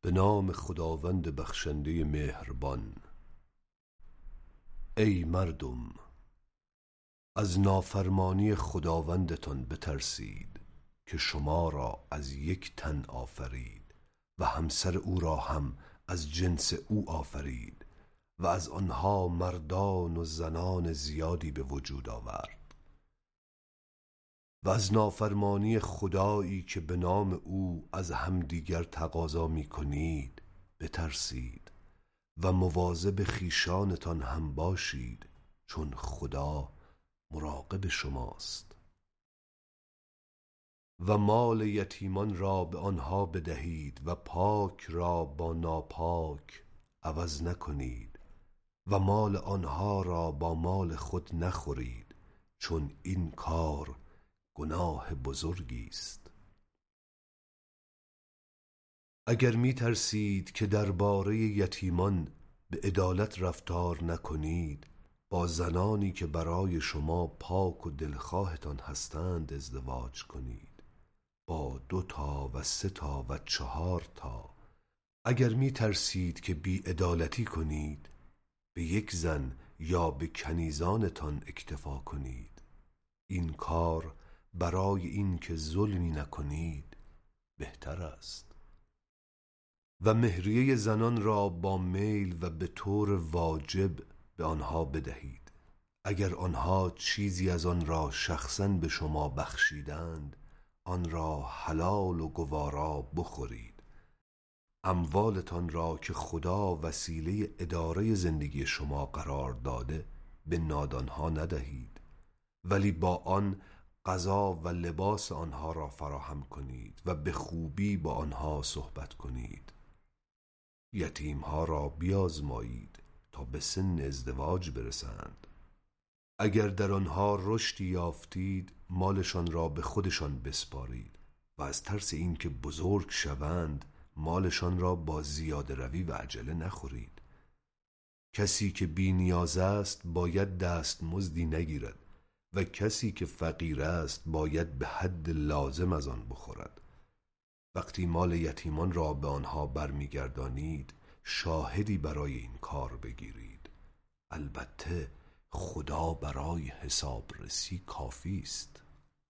به نام خداوند بخشنده مهربان. ای مردم، از نافرمانی خداوندتان بترسید که شما را از یک تن آفرید و همسر او را هم از جنس او آفرید و از آنها مردان و زنان زیادی به وجود آورد. و از نافرمانی خدایی که به نام او از همدیگر تقاضا می کنید بترسید و مواظب خویشانتان هم باشید، چون خدا مراقب شماست. و مال یتیمان را به آنها بدهید و پاک را با ناپاک عوض نکنید و مال آنها را با مال خود نخورید، چون این کار گناه بزرگی است. اگر می ترسید که درباره یتیمان به عدالت رفتار نکنید، با زنانی که برای شما پاک و دلخواهتان هستند ازدواج کنید، با 2 تا و 3 تا و 4 تا. اگر می ترسید که بی عدالتی کنید، به یک زن یا به کنیزانتان اکتفا کنید. این کار برای این که ظلمی نکنید بهتر است. و مهریه زنان را با میل و به طور واجب به آنها بدهید. اگر آنها چیزی از آن را شخصاً به شما بخشیدند، آن را حلال و گوارا بخورید. اموالتان را که خدا وسیله اداره زندگی شما قرار داده به نادانها ندهید، ولی با آن غذا و لباس آنها را فراهم کنید و به خوبی با آنها صحبت کنید. یتیمها را بیازمایید تا به سن ازدواج برسند. اگر در آنها رشدی یافتید، مالشان را به خودشان بسپارید و از ترس اینکه بزرگ شوند مالشان را با زیاده روی و عجله نخورید. کسی که بی نیاز است باید دستمزدی نگیرد و کسی که فقیر است باید به حد لازم از آن بخورد. وقتی مال یتیمان را به آنها برمیگردانید، شاهدی برای این کار بگیرید. البته خدا برای حسابرسی کافی است.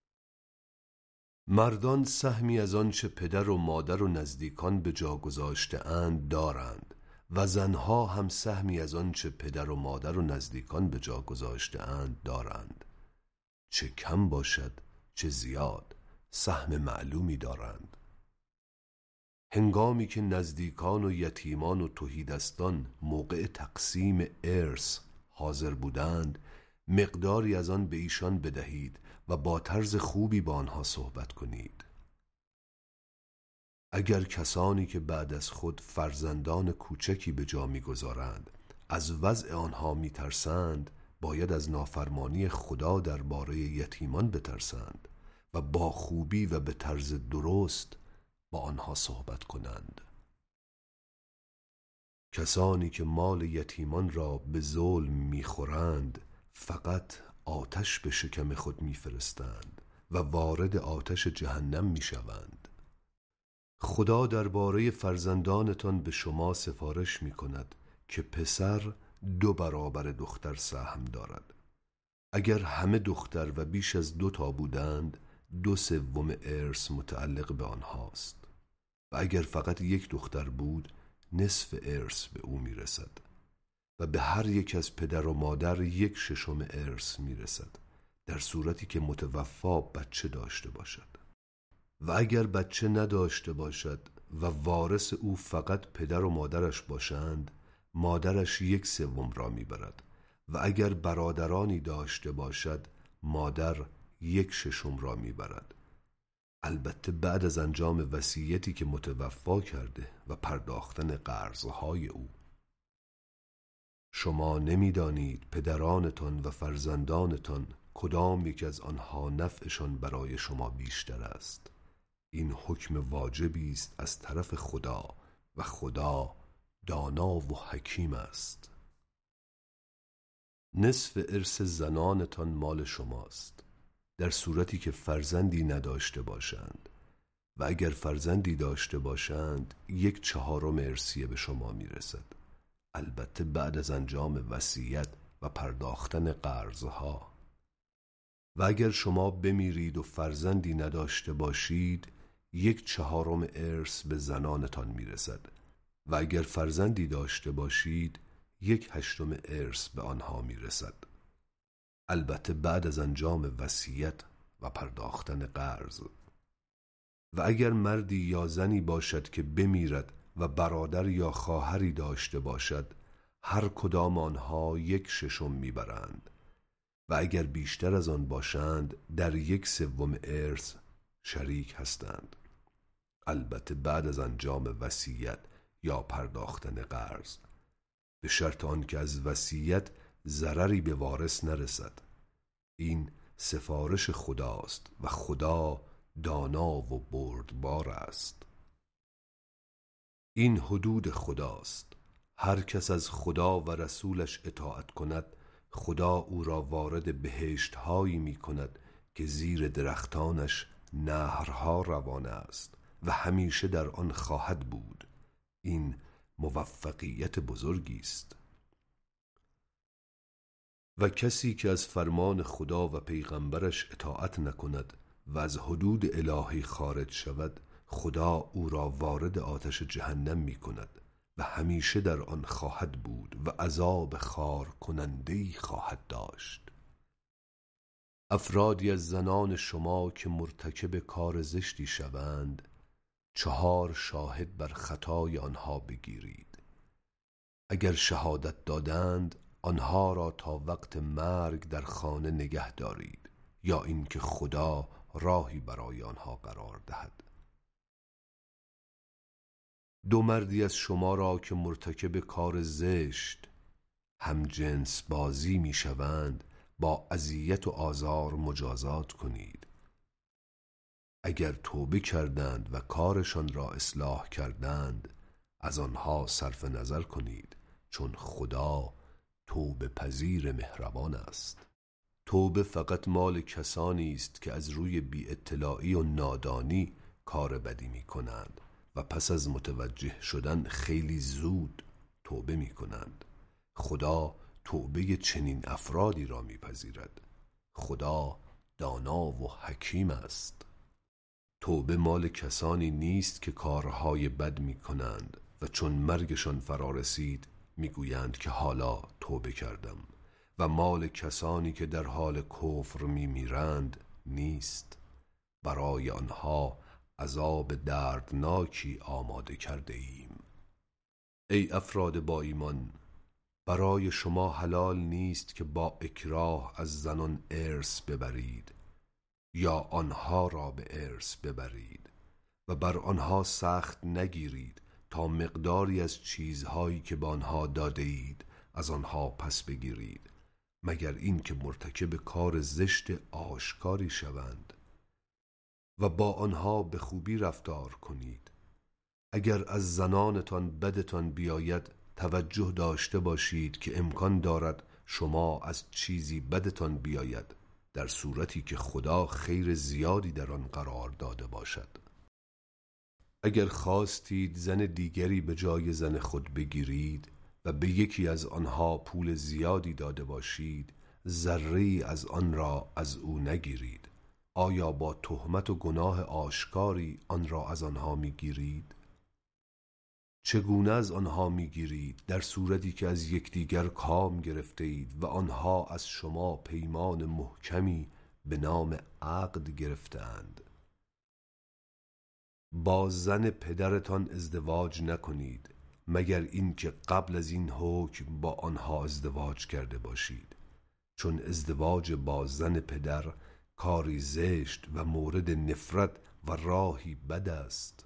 مردان سهمی از آنچه پدر و مادر و نزدیکان به جا گذاشته اند دارند و زنها هم سهمی از آنچه پدر و مادر و نزدیکان به جا گذاشته اند دارند. چه کم باشد چه زیاد، سهم معلومی دارند. هنگامی که نزدیکان و یتیمان و تهیدستان موقع تقسیم ارث حاضر بودند، مقداری از آن به ایشان بدهید و با طرز خوبی با آنها صحبت کنید. اگر کسانی که بعد از خود فرزندان کوچکی به جا می‌گذارند از وضع آنها می‌ترسند، باید از نافرمانی خدا درباره یتیمان بترسند و با خوبی و به طرز درست با آنها صحبت کنند. کسانی که مال یتیمان را به ظلم می‌خورند فقط آتش به شکم خود می‌فرستند و وارد آتش جهنم می‌شوند. خدا درباره فرزندانتان به شما سفارش می‌کند که پسر 2 برابر دختر سهم دارد. اگر همه دختر و بیش از 2 تا بودند، 2/3 ارث متعلق به آنهاست و اگر فقط 1 دختر بود، نصف ارث به او میرسد و به هر یک از پدر و مادر 1/6 ارث میرسد، در صورتی که متوفا بچه داشته باشد. و اگر بچه نداشته باشد و وارث او فقط پدر و مادرش باشند، مادرش 1/3 را میبرد و اگر برادرانی داشته باشد، مادر 1/6 را میبرد. البته بعد از انجام وصیتی که متوفا کرده و پرداختن قرضهای او. شما نمیدانید پدرانتان و فرزندانتان کدام یک از آنها نفعشان برای شما بیشتر است. این حکم واجبی است از طرف خدا و خدا دانا و حکیم است. نصف ارث زنانتان مال شماست در صورتی که فرزندی نداشته باشند و اگر فرزندی داشته باشند 1/4 ارثیه به شما میرسد، البته بعد از انجام وصیت و پرداختن قرضها. و اگر شما بمیرید و فرزندی نداشته باشید 1/4 ارث به زنانتان میرسد و اگر فرزندی داشته باشید 1/8 ارث به آنها میرسد، البته بعد از انجام وصیت و پرداختن قرض. و اگر مردی یا زنی باشد که بمیرد و برادر یا خواهری داشته باشد، هر کدام آنها 1/6 میبرند و اگر بیشتر از آن باشند در 1/3 ارث شریک هستند، البته بعد از انجام وصیت یا پرداختن قرض، به شرط آنکه از وصیت ضرری به وارث نرسد. این سفارش خداست و خدا دانا و بردبار است. این حدود خداست. هر کس از خدا و رسولش اطاعت کند، خدا او را وارد بهشت هایی می کند که زیر درختانش نهرها روان است و همیشه در آن خواهد بود. این موفقیت بزرگی است. و کسی که از فرمان خدا و پیغمبرش اطاعت نکند و از حدود الهی خارج شود، خدا او را وارد آتش جهنم می کند و همیشه در آن خواهد بود و عذاب خار کننده‌ای خواهد داشت. افرادی از زنان شما که مرتکب کار زشتی شوند 4 شاهد بر خطای آنها بگیرید. اگر شهادت دادند آنها را تا وقت مرگ در خانه نگه دارید یا اینکه خدا راهی برای آنها قرار دهد. 2 مردی از شما را که مرتکب کار زشت همجنس بازی می شوند با اذیت و آزار مجازات کنید. اگر توبه کردند و کارشان را اصلاح کردند از آنها صرف نظر کنید، چون خدا توبه پذیر مهربان است. توبه فقط مال کسانی است که از روی بی اطلاعی و نادانی کار بدی می کنند و پس از متوجه شدن خیلی زود توبه می کنند. خدا توبه چنین افرادی را می پذیرد. خدا دانا و حکیم است. توبه مال کسانی نیست که کارهای بد می کنند و چون مرگشان فرا رسید می گویند که حالا توبه کردم، و مال کسانی که در حال کفر می میرند نیست. برای آنها عذاب دردناکی آماده کرده ایم. ای افراد با ایمان، برای شما حلال نیست که با اکراه از زنان ارث ببرید یا آنها را به ارث ببرید و بر آنها سخت نگیرید تا مقداری از چیزهایی که به آنها داده اید از آنها پس بگیرید، مگر این که مرتکب کار زشت آشکاری شوند، و با آنها به خوبی رفتار کنید. اگر از زنانتان بدتان بیاید توجه داشته باشید که امکان دارد شما از چیزی بدتان بیاید، در صورتی که خدا خیر زیادی در آن قرار داده باشد. اگر خواستید زن دیگری به جای زن خود بگیرید و به یکی از آنها پول زیادی داده باشید، ذره‌ای از آن را از او نگیرید. آیا با تهمت و گناه آشکاری آن را از آنها میگیرید؟ چگونه از آنها میگیرید در صورتی که از یکدیگر کام گرفته اید و آنها از شما پیمان محکمی به نام عقد گرفتند؟ با زن پدرتان ازدواج نکنید مگر اینکه قبل از این حکم با آنها ازدواج کرده باشید، چون ازدواج با زن پدر کاری زشت و مورد نفرت و راهی بد است.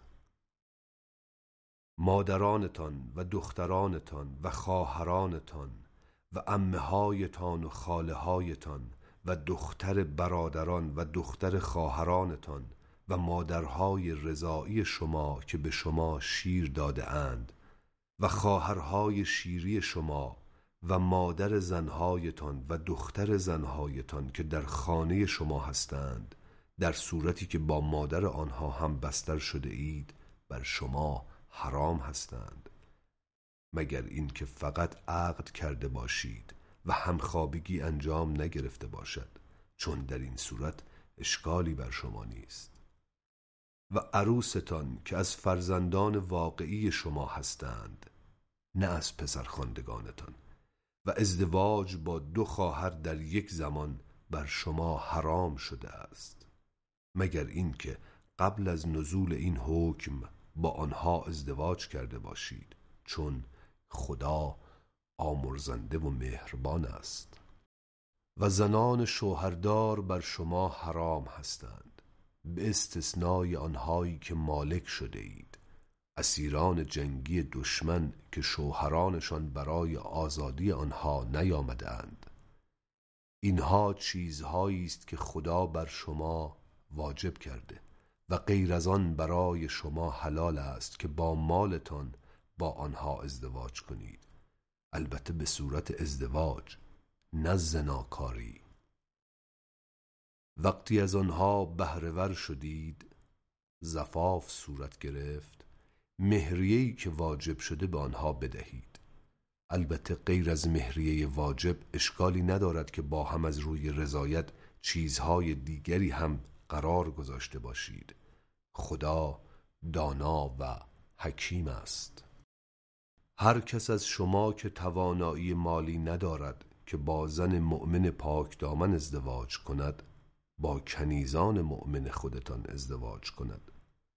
مادرانتان و دخترانتان و خواهرانتان و عمه‌هایتان و خاله‌هایتان و دختر برادران و دختر خواهرانتان و مادرهای رضاعی شما که به شما شیر داده اند و خواهرهای شیری شما و مادر زنهایتان و دختر زنهایتان که در خانه شما هستند در صورتی که با مادر آنها هم بستر شده اید بر شما حرام هستند، مگر این که فقط عقد کرده باشید و همخوابگی انجام نگرفته باشد، چون در این صورت اشکالی بر شما نیست. و عروستان که از فرزندان واقعی شما هستند، نه از پسرخواندگانتان، و ازدواج با 2 خواهر در یک زمان بر شما حرام شده است، مگر اینکه قبل از نزول این حکم با آنها ازدواج کرده باشید، چون خدا آمرزنده و مهربان است. و زنان شوهردار بر شما حرام هستند، به استثنای آنهایی که مالک شده اید، اسیران جنگی دشمن که شوهرانشان برای آزادی آنها نیامدند. اینها چیزهایی است که خدا بر شما واجب کرده و غیر از آن برای شما حلال است که با مالتان با آنها ازدواج کنید، البته به صورت ازدواج، نه زناکاری. وقتی از آنها بهره ور شدید، زفاف صورت گرفت، مهریه‌ای که واجب شده به آنها بدهید. البته غیر از مهریه واجب اشکالی ندارد که با هم از روی رضایت چیزهای دیگری هم قرار گذاشته باشید. خدا دانا و حکیم است. هر کس از شما که توانایی مالی ندارد که با زن مؤمن پاک دامن ازدواج کند، با کنیزان مؤمن خودتان ازدواج کند.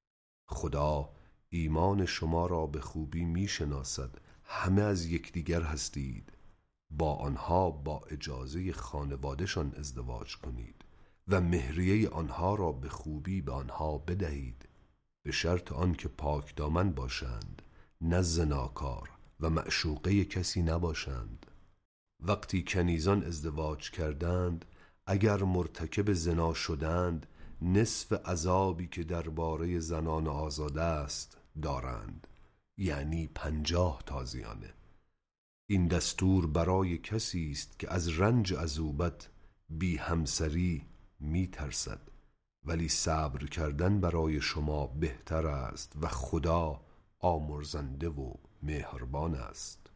خدا ایمان شما را به خوبی می شناسد، همه از یکدیگر هستید، با آنها با اجازه خانواده‌شان ازدواج کنید و مهریه آنها را به خوبی به آنها بدهید، به شرط آنکه پاک دامن باشند، نه زناکار و معشوقه کسی نباشند. وقتی کنیزان ازدواج کردند، اگر مرتکب زنا شدند، نصف عذابی که درباره زنان آزاده است دارند، یعنی 50 تازیانه. این دستور برای کسی است که از رنج عزوبت بی همسری می ترسد، ولی صبر کردن برای شما بهتر است و خدا آمرزنده و مهربان است.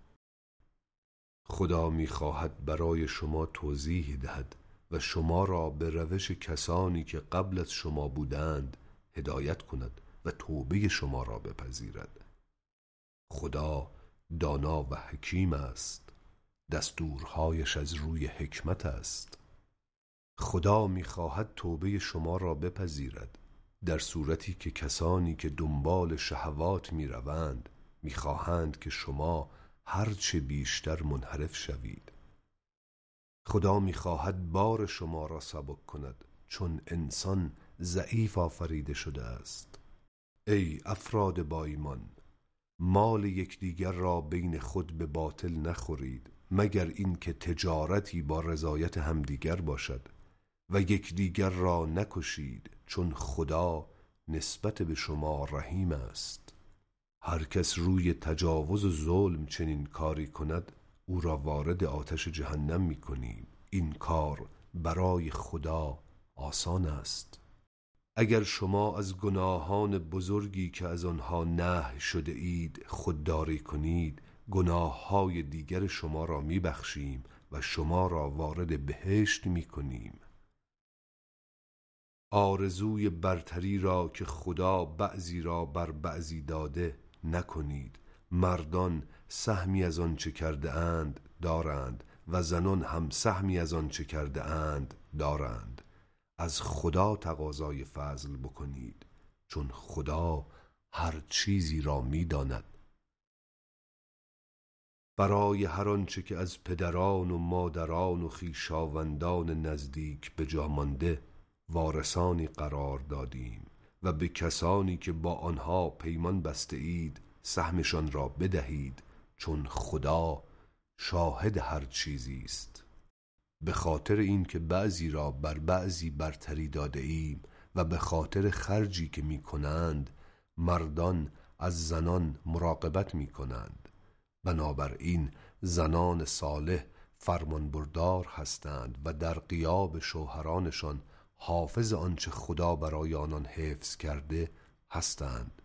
خدا می خواهد برای شما توضیح دهد و شما را به روش کسانی که قبل از شما بودند هدایت کند و توبه شما را بپذیرد. خدا دانا و حکیم است، دستورهایش از روی حکمت است. خدا می‌خواهد توبه شما را بپذیرد، در صورتی که کسانی که دنبال شهوات می‌روند می‌خواهند که شما هرچه بیشتر منحرف شوید. خدا می‌خواهد بار شما را سبک کند، چون انسان ضعیف آفریده شده است. ای افراد با ایمان، مال یکدیگر را بین خود به باطل نخورید، مگر اینکه تجارتی با رضایت همدیگر باشد، و یکدیگر را نکشید، چون خدا نسبت به شما رحیم است. هر کس روی تجاوز و ظلم چنین کاری کند، او را وارد آتش جهنم می‌کنیم. این کار برای خدا آسان است. اگر شما از گناهان بزرگی که از آنها نهی شده اید خودداری کنید، گناههای دیگر شما را میبخشیم و شما را وارد بهشت میکنیم. آرزوی برتری را که خدا بعضی را بر بعضی داده نکنید. مردان سهمی از آنچه کرده اند دارند و زنان هم سهمی از آنچه کرده اند دارند. از خدا تقاضای فضل بکنید، چون خدا هر چیزی را می‌داند. برای هر آنچه که از پدران و مادران و خویشاوندان نزدیک به جا مانده وارثانی قرار دادیم و به کسانی که با آنها پیمان بسته اید سهمشان را بدهید، چون خدا شاهد هر چیزی است. به خاطر اینکه بعضی را بر بعضی برتری داده ایم و به خاطر خرجی که می کنند، مردان از زنان مراقبت می کنند. بنابراین زنان صالح فرمانبردار هستند و در غیاب شوهرانشان حافظ آنچه خدا برای آنان حفظ کرده هستند.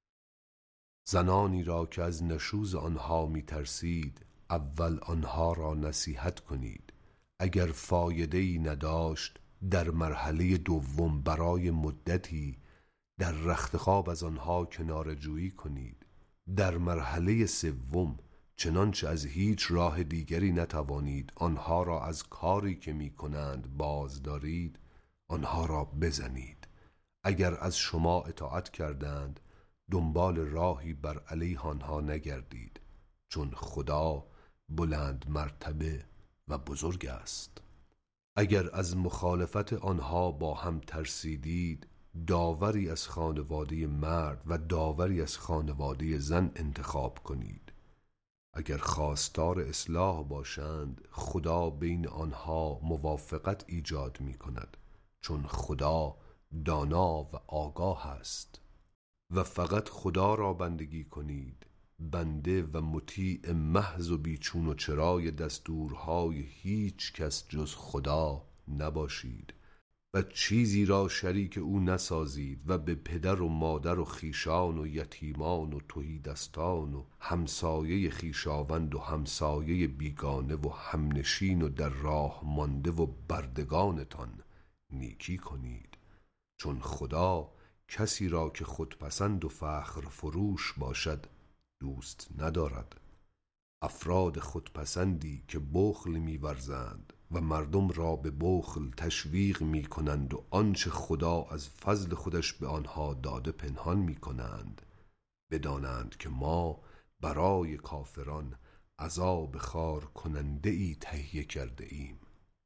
زنانی را که از نشوز آنها می ترسید اول آنها را نصیحت کنید. اگر فایده‌ای نداشت در مرحله دوم برای مدتی در رخت خواب از آنها کناره‌جویی کنید. در مرحله سوم چنانچه از هیچ راه دیگری نتوانید آنها را از کاری که می کنند باز دارید، آنها را بزنید. اگر از شما اطاعت کردند دنبال راهی بر علیه آنها نگردید، چون خدا بلند مرتبه و بزرگ است. اگر از مخالفت آنها با هم ترسیدید، داوری از خانواده مرد و داوری از خانواده زن انتخاب کنید. اگر خواستار اصلاح باشند خدا بین آنها موافقت ایجاد می کند، چون خدا دانا و آگاه است. و فقط خدا را بندگی کنید، بنده و مطیع محض و بیچون و چرای دستورهای هیچ کس جز خدا نباشید و چیزی را شریک او نسازید و به پدر و مادر و خویشان و یتیمان و تهیدستان و همسایه خویشاوند و همسایه بیگانه و همنشین و در راه مانده و بردگانتان نیکی کنید، چون خدا کسی را که خودپسند و فخر فروش باشد دوست ندارد. افراد خودپسندی که بخل می‌ورزند و مردم را به بخل تشویق می‌کنند و آنچه خدا از فضل خودش به آنها داده پنهان می‌کنند، بدانند که ما برای کافران عذاب خار کننده ای تهیه کرده ایم.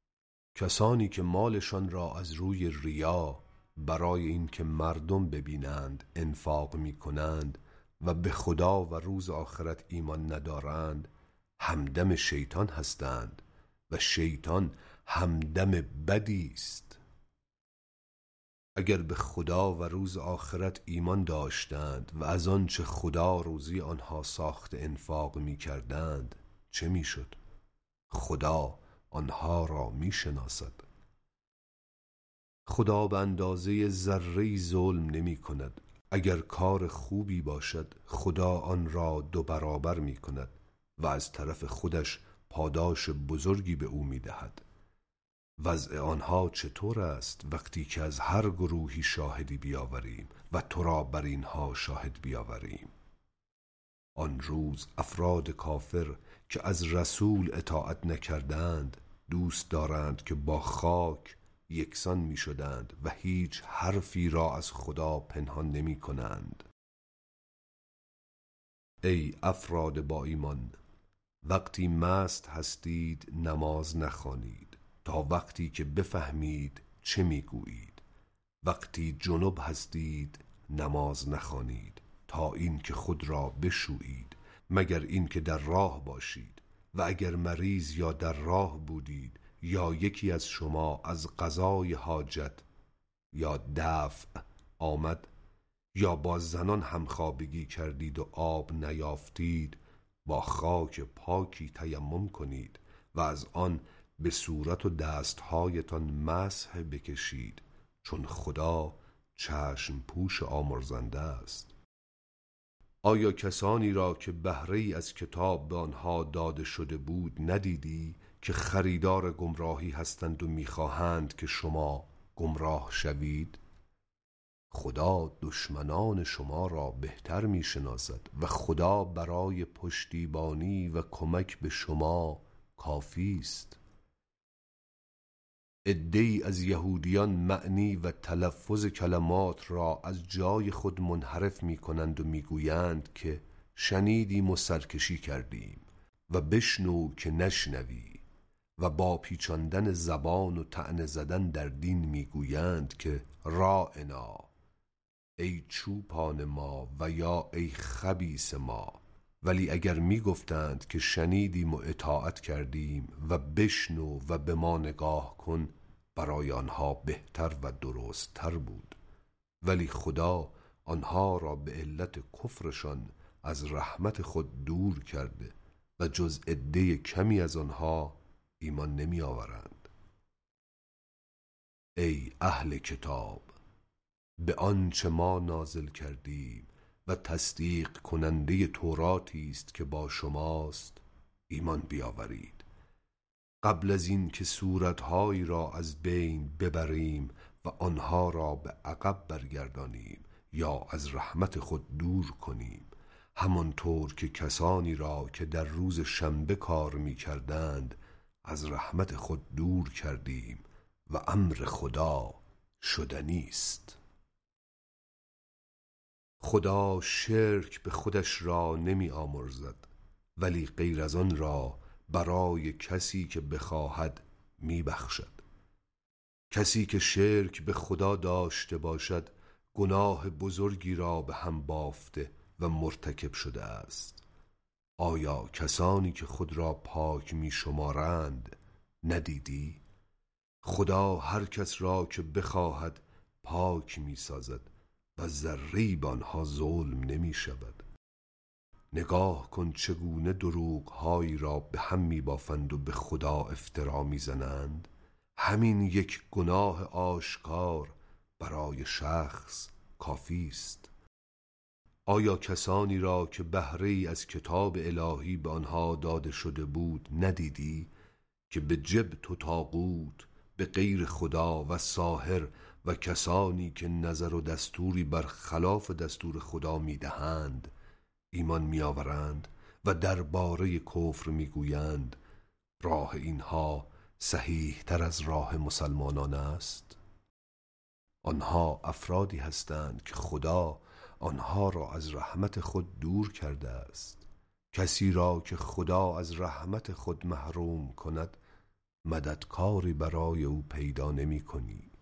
کسانی که مالشان را از روی ریا برای اینکه مردم ببینند انفاق می‌کنند و به خدا و روز آخرت ایمان ندارند، همدم شیطان هستند و شیطان همدم بدی است. اگر به خدا و روز آخرت ایمان داشتند و از آنچه خدا روزی آنها ساخته انفاق می‌کردند چه می‌شد؟ خدا آنها را می‌شناسد. خدا به اندازه ذره‌ای ظلم نمی کند. اگر کار خوبی باشد خدا آن را 2 برابر می کند و از طرف خودش پاداش بزرگی به او می دهد. وضع آنها چطور است وقتی که از هر گروهی شاهدی بیاوریم و تو را بر اینها شاهد بیاوریم؟ آن روز افراد کافر که از رسول اطاعت نکردند دوست دارند که با خاک یکسان می شدند و هیچ حرفی را از خدا پنهان نمی کنند. ای افراد با ایمان، وقتی مست هستید نماز نخوانید تا وقتی که بفهمید چه می گویید. وقتی جنب هستید نماز نخوانید تا این که خود را بشویید، مگر این که در راه باشید، و اگر مریض یا در راه بودید یا یکی از شما از قضای حاجت یا دفع آمد یا با زنان همخوابگی کردید و آب نیافتید، با خاک پاکی تیمم کنید و از آن به صورت و دستهایتان مسح بکشید، چون خدا چشم پوش آمرزنده است. آیا کسانی را که بهره‌ای از کتاب به آنها داده شده بود ندیدی که خریدار گمراهی هستند و می‌خواهند که شما گمراه شوید؟ خدا دشمنان شما را بهتر می‌شناسد و خدا برای پشتیبانی و کمک به شما کافی است. عده‌ای از یهودیان معنی و تلفظ کلمات را از جای خود منحرف می‌کنند و می‌گویند که شنیدیم و سرکشی کردیم و بشنو که نشنوی، و با پیچاندن زبان و طعنه زدن در دین می‌گویند که راعنا، ای چوپان ما، و یا ای خبیث ما. ولی اگر میگفتند که شنیدیم و اطاعت کردیم و بشنو و به ما نگاه کن، برای آنها بهتر و درست تر بود. ولی خدا آنها را به علت کفرشان از رحمت خود دور کرده و جز عده کمی از آنها ایمان نمی آورند. ای اهل کتاب، به آنچه ما نازل کردیم و تصدیق کننده توراتی است که با شماست ایمان بیاورید، قبل از این که صورتهایی را از بین ببریم و آنها را به عقب برگردانیم یا از رحمت خود دور کنیم، همانطور که کسانی را که در روز شنبه کار می کردند از رحمت خود دور کردیم و امر خدا شدنی است. خدا شرک به خودش را نمی آمرزد، ولی غیر از آن را برای کسی که بخواهد می بخشد. کسی که شرک به خدا داشته باشد گناه بزرگی را به هم بافته و مرتکب شده است. آیا کسانی که خود را پاک می شمارند ندیدی؟ خدا هر کس را که بخواهد پاک می سازد و ذره‌ای به آنها ظلم نمی شود. نگاه کن چگونه دروغ‌هایی را به هم می بافند و به خدا افترا می زنند. همین یک گناه آشکار برای شخص کافی است. آیا کسانی را که بهره‌ای از کتاب الهی به آنها داده شده بود ندیدی که به جبت و طاغوت، به غیر خدا و ساحر و کسانی که نظر و دستوری بر خلاف دستور خدا میدهند ایمان میآورند و درباره کفر میگویند راه اینها صحیح تر از راه مسلمانان است؟ آنها افرادی هستند که خدا آنها را از رحمت خود دور کرده است. کسی را که خدا از رحمت خود محروم کند مددکاری برای او پیدا نمی کنی.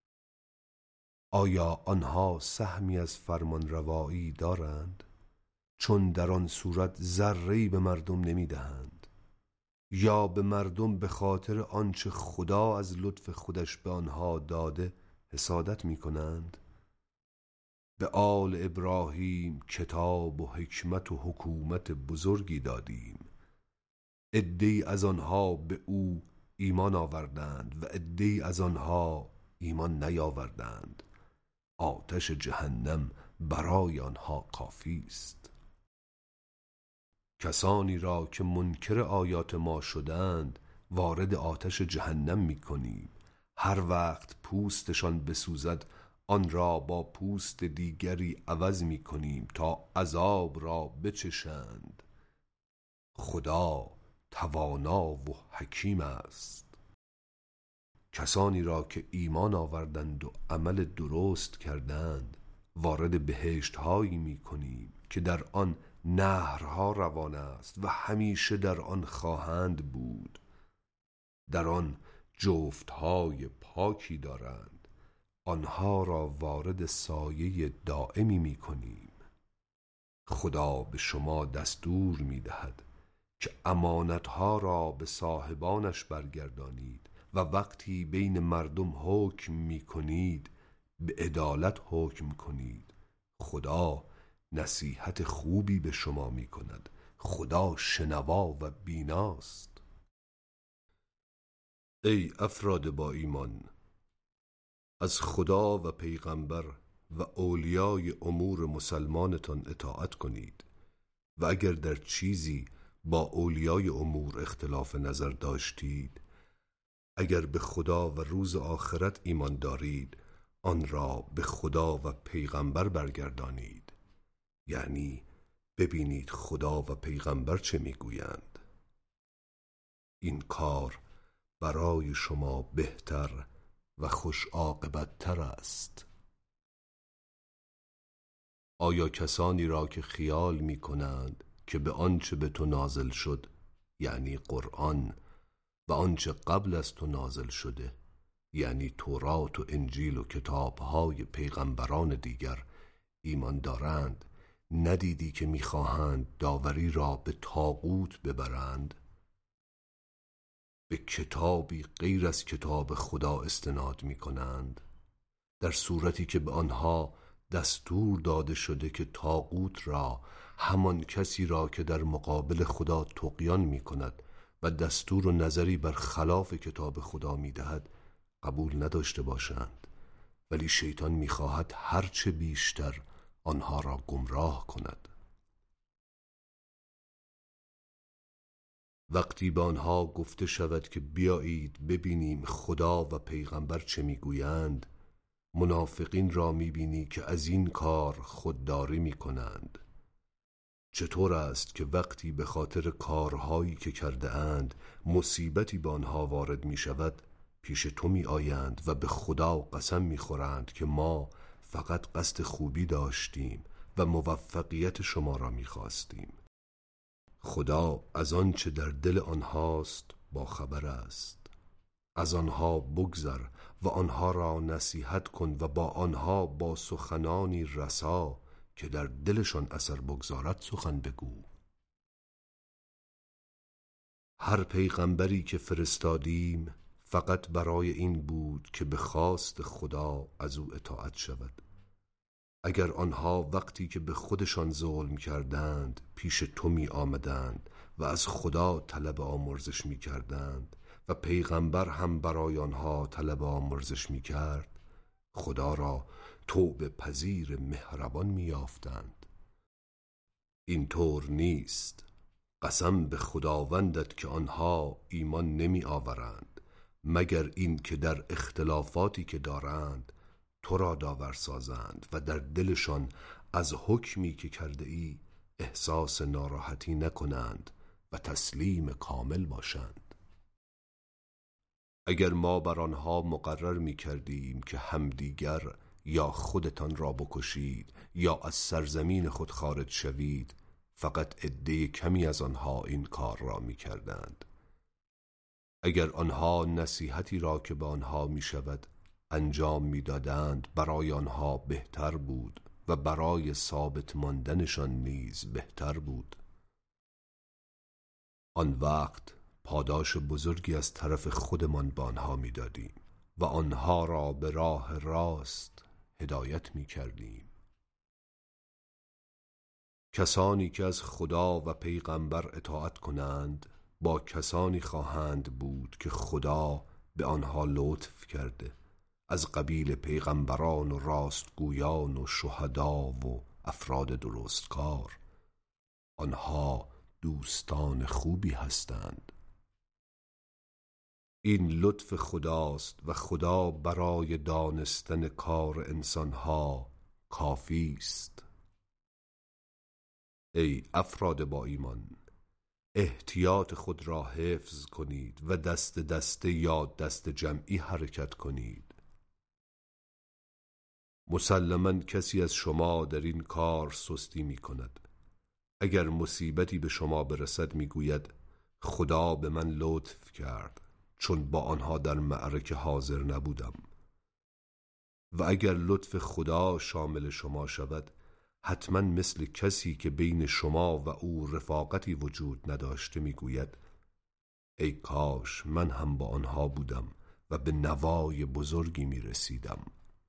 آیا آنها سهمی از فرمان روایی دارند؟ چون در آن صورت ذره‌ای به مردم نمی دهند، یا به مردم به خاطر آنچه خدا از لطف خودش به آنها داده حسادت می کنند. به آل ابراهیم کتاب و حکمت و حکومت بزرگی دادیم. عده‌ای از آنها به او ایمان آوردند و عده‌ای از آنها ایمان نیاوردند. آتش جهنم برای آنها کافی است. کسانی را که منکر آیات ما شدند وارد آتش جهنم می کنیم. هر وقت پوستشان بسوزد آن را با پوست دیگری عوض می کنیم تا عذاب را بچشند. خدا توانا و حکیم است. کسانی را که ایمان آوردند و عمل درست کردند وارد بهشت هایی می کنیم که در آن نهرها روان است و همیشه در آن خواهند بود. در آن جفتهای پاکی دارند. آنها را وارد سایه دائمی می کنیم. خدا به شما دستور می دهد که امانتها را به صاحبانش برگردانید و وقتی بین مردم حکم می کنید به عدالت حکم کنید. خدا نصیحت خوبی به شما می کند. خدا شنوا و بیناست. ای افراد با ایمان، از خدا و پیغمبر و اولیای امور مسلمانتان اطاعت کنید و اگر در چیزی با اولیای امور اختلاف نظر داشتید، اگر به خدا و روز آخرت ایمان دارید آن را به خدا و پیغمبر برگردانید. یعنی ببینید خدا و پیغمبر چه میگویند. این کار برای شما بهتر و خوش عاقبت تر است. آیا کسانی را که خیال می کنند که به آنچه به تو نازل شد، یعنی قرآن، و آنچه قبل از تو نازل شده، یعنی تورات و انجیل و کتابهای پیغمبران دیگر، ایمان دارند، ندیدی که می‌خواهند داوری را به طاغوت ببرند؟ به کتابی غیر از کتاب خدا استناد می‌کنند، در صورتی که به آنها دستور داده شده که طاغوت را، همان کسی را که در مقابل خدا طغیان می‌کند و دستور و نظری بر خلاف کتاب خدا می‌دهد، قبول نداشته باشند، ولی شیطان می‌خواهد هرچه بیشتر آنها را گمراه کند. وقتی به آنها گفته شود که بیایید ببینیم خدا و پیغمبر چه میگویند، منافقین را میبینی که از این کار خودداری میکنند. چطور است که وقتی به خاطر کارهایی که کرده اند مصیبتی به آنها وارد می شود، پیش تو می آیند و به خدا قسم می خورند که ما فقط قصد خوبی داشتیم و موفقیت شما را می خواستیم. خدا از آنچه در دل آنهاست با خبر است. از آنها بگذر و آنها را نصیحت کن و با آنها با سخنانی رسا که در دلشان اثر بگذارد سخن بگو. هر پیغمبری که فرستادیم فقط برای این بود که به خواست خدا از او اطاعت شود. اگر آنها وقتی که به خودشان ظلم کردند پیش تو می آمدند و از خدا طلب آمرزش می کردند و پیغمبر هم برای آنها طلب آمرزش می کرد، خدا را توبه پذیر مهربان می یافتند. این طور نیست. قسم به خداوندت که آنها ایمان نمی آورند مگر این که در اختلافاتی که دارند تو را داور سازند و در دلشان از حکمی که کرده ای احساس ناراحتی نکنند و تسلیم کامل باشند. اگر ما بر آنها مقرر می کردیم که همدیگر یا خودتان را بکشید یا از سرزمین خود خارج شوید، فقط عده کمی از آنها این کار را می کردند. اگر آنها نصیحتی را که به آنها می شود انجام می دادند برای آنها بهتر بود و برای ثابت ماندنشان نیز بهتر بود. آن وقت پاداش بزرگی از طرف خودمان به آنها می دادیم و آنها را به راه راست هدایت می کردیم. کسانی که از خدا و پیغمبر اطاعت کنند با کسانی خواهند بود که خدا به آنها لطف کرده، از قبیل پیغمبران و راستگویان و شهدا و افراد درستکار. آنها دوستان خوبی هستند. این لطف خداست و خدا برای دانستن کار انسانها کافی است. ای افراد با ایمان، احتیاط خود را حفظ کنید و دست دسته یا دست جمعی حرکت کنید. مسلماً کسی از شما در این کار سستی می کند. اگر مصیبتی به شما برسد می گوید خدا به من لطف کرد چون با آنها در معرکه حاضر نبودم. و اگر لطف خدا شامل شما شود حتما مثل کسی که بین شما و او رفاقتی وجود نداشته می گوید ای کاش من هم با آنها بودم و به نوای بزرگی می رسیدم.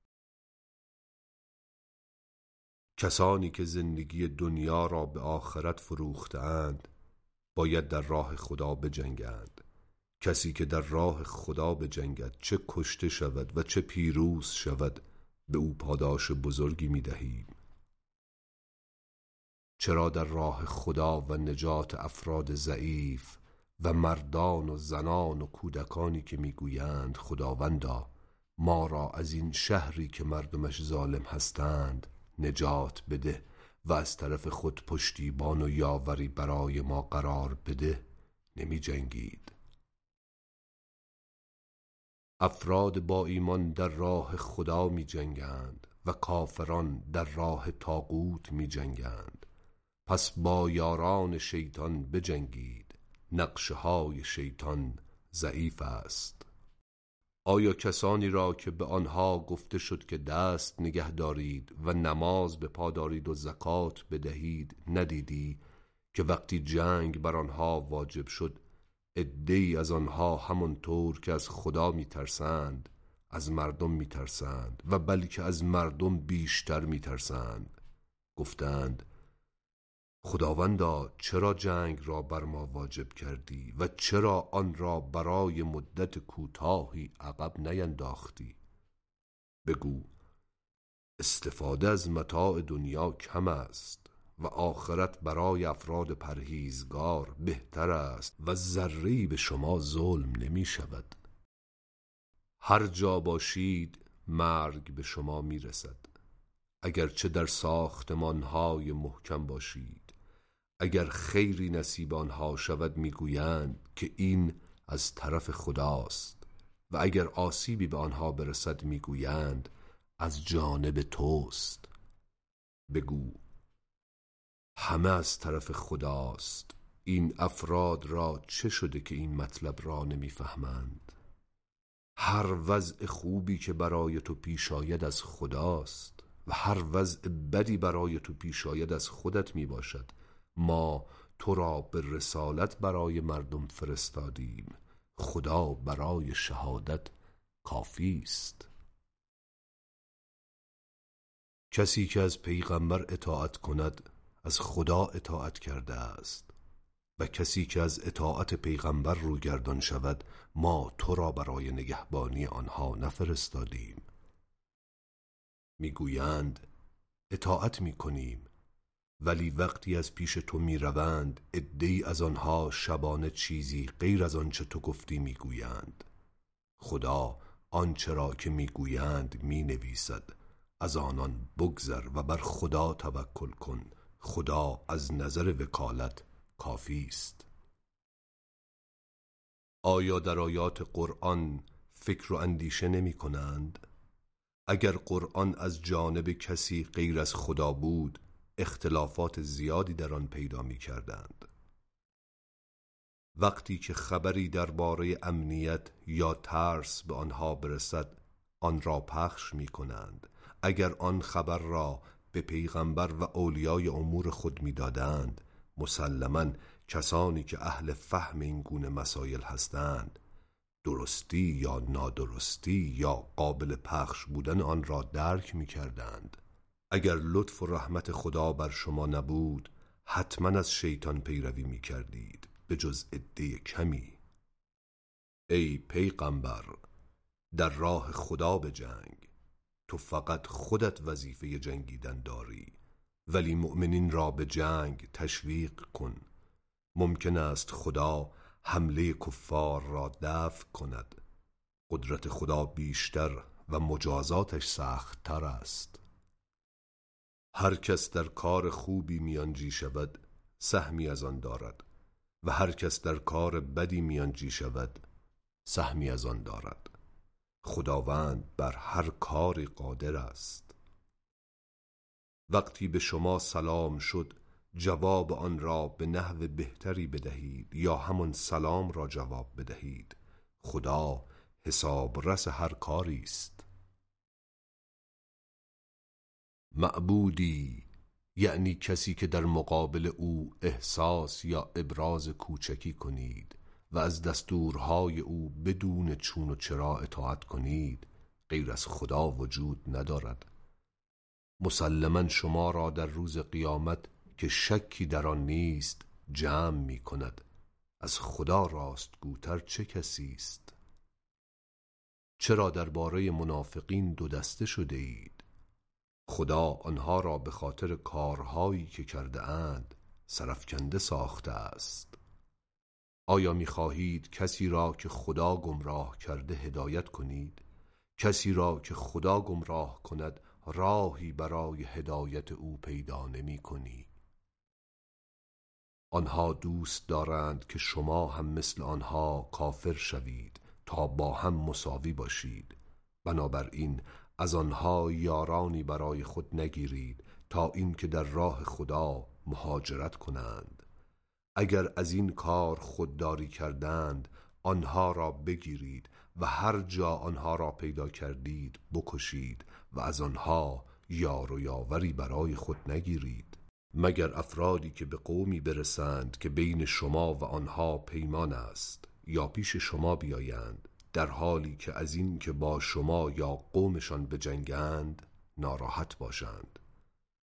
کسانی که زندگی دنیا را به آخرت فروختند باید در راه خدا بجنگند. کسی که در راه خدا بجنگد چه کشته شود و چه پیروز شود به او پاداش بزرگی می دهیم. چرا در راه خدا و نجات افراد ضعیف و مردان و زنان و کودکانی که میگویند خداوندا ما را از این شهری که مردمش ظالم هستند نجات بده و از طرف خود پشتیبان و یاوری برای ما قرار بده، نمی جنگید؟ افراد با ایمان در راه خدا می جنگند و کافران در راه طاغوت می جنگند. پس با یاران شیطان بجنگید. نقشه های شیطان ضعیف است. آیا کسانی را که به آنها گفته شد که دست نگه دارید و نماز به پا دارید و زکات بدهید ندیدی که وقتی جنگ بر آنها واجب شد عده‌ای از آنها همانطور که از خدا میترسند از مردم میترسند و بلکه از مردم بیشتر میترسند، گفتند خداوندا چرا جنگ را بر ما واجب کردی و چرا آن را برای مدت کوتاهی عقب نینداختی؟ بگو استفاده از متاع دنیا کم است و آخرت برای افراد پرهیزگار بهتر است و ذره‌ای به شما ظلم نمی شود. هر جا باشید مرگ به شما می رسد، اگرچه در ساختمان‌های محکم باشید. اگر خیری نصیب آنها شود میگویند که این از طرف خداست و اگر آسیبی به آنها برسد میگویند از جانب توست. بگو همه از طرف خداست. این افراد را چه شده که این مطلب را نمیفهمند؟ هر وضع خوبی که برای تو پیش آید از خداست و هر وضع بدی برای تو پیش آید از خودت می باشد. ما تو را به رسالت برای مردم فرستادیم، خدا برای شهادت کافی است. کسی که از پیغمبر اطاعت کند از خدا اطاعت کرده است و کسی که از اطاعت پیغمبر روگردان شود ما تو را برای نگهبانی آنها نفرستادیم. میگویند اطاعت میکنیم، ولی وقتی از پیش تو میروند عده‌ای از آنها شبانه چیزی غیر از آنچه تو گفتی میگویند. خدا آنچه را که میگویند مینویسد. از آنان بگذر و بر خدا توکل کن. خدا از نظر وکالت کافی است. آیا در آیات قرآن فکر و اندیشه نمی کنند؟ اگر قرآن از جانب کسی غیر از خدا بود اختلافات زیادی در آن پیدا می کردند. وقتی که خبری درباره امنیت یا ترس به آنها برسد آن را پخش می کنند. اگر آن خبر را به پیغمبر و اولیای امور خود می دادند مسلماً کسانی که اهل فهم این گونه مسائل هستند درستی یا نادرستی یا قابل پخش بودن آن را درک می کردند. اگر لطف و رحمت خدا بر شما نبود حتما از شیطان پیروی می کردید به جز عده کمی. ای پیغمبر در راه خدا بجنگ. تو فقط خودت وظیفه جنگیدن داری، ولی مؤمنین را به جنگ تشویق کن. ممکن است خدا حمله کفار را دفع کند. قدرت خدا بیشتر و مجازاتش سخت تر است. هر کس در کار خوبی میانجی شود سهمی از آن دارد و هر کس در کار بدی میانجی شود سهمی از آن دارد. خداوند بر هر کاری قادر است. وقتی به شما سلام شد جواب آن را به نحو بهتری بدهید یا همان سلام را جواب بدهید. خدا حسابرس هر کاری است. معبودی یعنی کسی که در مقابل او احساس یا ابراز کوچکی کنید و از دستورهای او بدون چون و چرا اطاعت کنید غیر از خدا وجود ندارد. مسلماً شما را در روز قیامت که شکی در آن نیست جمع می کند. از خدا راستگوتر چه کسی است؟ چرا درباره منافقین دو دسته شده اید؟ خدا آنها را به خاطر کارهایی که کرده اند سرفکنده ساخته است. آیا می خواهید کسی را که خدا گمراه کرده هدایت کنید؟ کسی را که خدا گمراه کند راهی برای هدایت او پیدا نمی کنی. آنها دوست دارند که شما هم مثل آنها کافر شوید تا با هم مساوی باشید. بنابراین از آنها یارانی برای خود نگیرید تا اینکه در راه خدا مهاجرت کنند. اگر از این کار خودداری کردند آنها را بگیرید و هر جا آنها را پیدا کردید بکشید و از آنها یار و یاوری برای خود نگیرید، مگر افرادی که به قومی برسند که بین شما و آنها پیمان است یا پیش شما بیایند در حالی که از این که با شما یا قومشان بجنگند ناراحت باشند.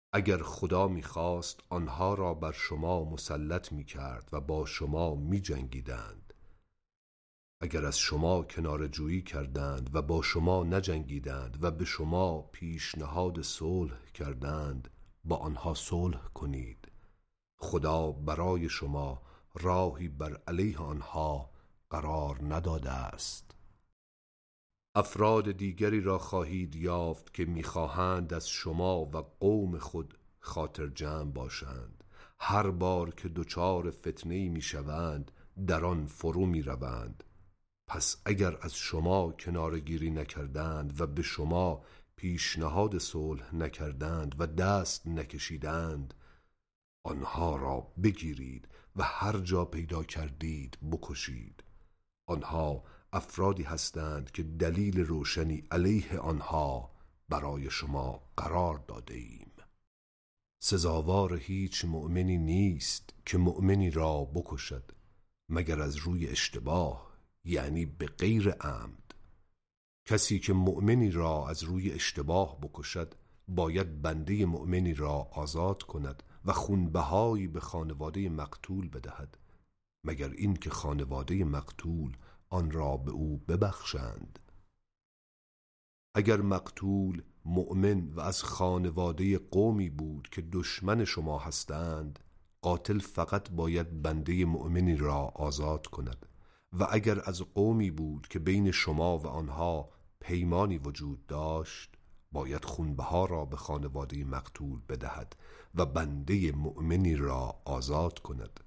اگر خدا می‌خواست آنها را بر شما مسلط می‌کرد و با شما می‌جنگیدند. اگر از شما کناره‌جویی کردند و با شما نجنگیدند و به شما پیشنهاد صلح کردند، با آنها صلح کنید. خدا برای شما راهی بر علیه آنها قرار نداده است. افراد دیگری را خواهید یافت که می‌خواهند از شما و قوم خود خاطر جمع باشند. هر بار که دچار فتنه‌ای می‌شوند در آن فرو می‌روند. پس اگر از شما کناره‌گیری نکردند و به شما پیشنهاد صلح نکردند و دست نکشیدند، آنها را بگیرید و هر جا پیدا کردید بکشید. آنها افرادی هستند که دلیل روشنی علیه آنها برای شما قرار داده ایم. سزاوار هیچ مؤمنی نیست که مؤمنی را بکشد مگر از روی اشتباه، یعنی به غیر عمد. کسی که مؤمنی را از روی اشتباه بکشد باید بنده مؤمنی را آزاد کند و خونبهایی به خانواده مقتول بدهد، مگر این که خانواده مقتول آن را به او ببخشند. اگر مقتول مؤمن و از خانواده قومی بود که دشمن شما هستند، قاتل فقط باید بنده مؤمنی را آزاد کند. و اگر از قومی بود که بین شما و آنها پیمانی وجود داشت، باید خونبها را به خانواده مقتول بدهد و بنده مؤمنی را آزاد کند.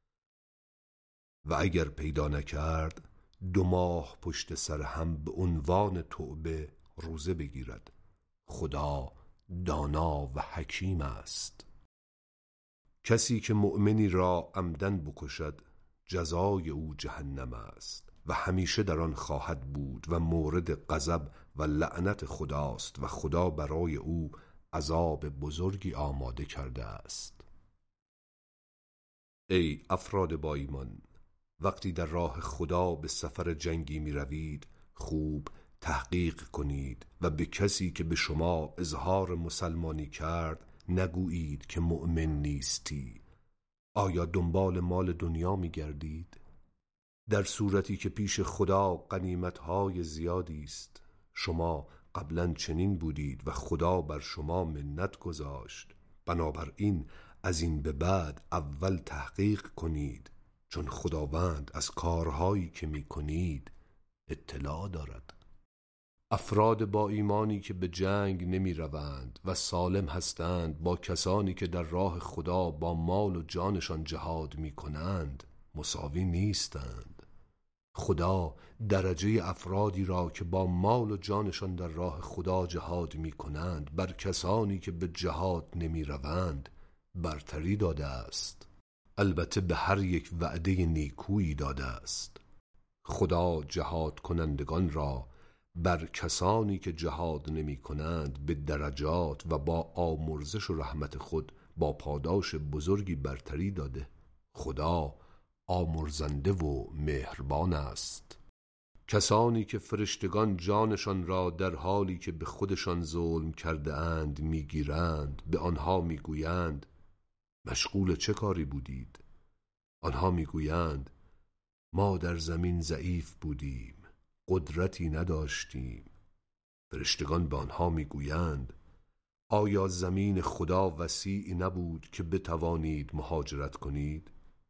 و اگر پیدا نکرد 2 ماه پشت سر هم به عنوان توبه روزه بگیرد. خدا دانا و حکیم است. کسی که مؤمنی را عمدن بکشد جزای او جهنم است و همیشه در آن خواهد بود و مورد غضب و لعنت خداست و خدا برای او عذاب بزرگی آماده کرده است. ای افراد با ایمان، وقتی در راه خدا به سفر جنگی می روید خوب تحقیق کنید و به کسی که به شما اظهار مسلمانی کرد نگویید که مؤمن نیستی. آیا دنبال مال دنیا می گردید؟ در صورتی که پیش خدا غنیمت‌های زیادی است. شما قبلا چنین بودید و خدا بر شما منت گذاشت. بنابراین از این به بعد اول تحقیق کنید، چون خداوند از کارهایی که می کنید اطلاع دارد. افراد با ایمانی که به جنگ نمی روند و سالم هستند با کسانی که در راه خدا با مال و جانشان جهاد می کنند مساوی نیستند. خدا درجه افرادی را که با مال و جانشان در راه خدا جهاد می کنند بر کسانی که به جهاد نمی روند برتری داده است. البته به هر یک وعده نیکویی داده است. خدا جهاد کنندگان را بر کسانی که جهاد نمی کنند به درجات و با آمرزش و رحمت خود با پاداش بزرگی برتری داده. خدا آمرزنده و مهربان است. کسانی که فرشتگان جانشان را در حالی که به خودشان ظلم کرده اند می گیرند به آنها می گویند مشغول چه کاری بودید؟ آنها می گویند ما در زمین ضعیف بودیم، قدرتی نداشتیم. فرشتگان به آنها می گویند آیا زمین خدا وسیع نبود که بتوانید مهاجرت کنید؟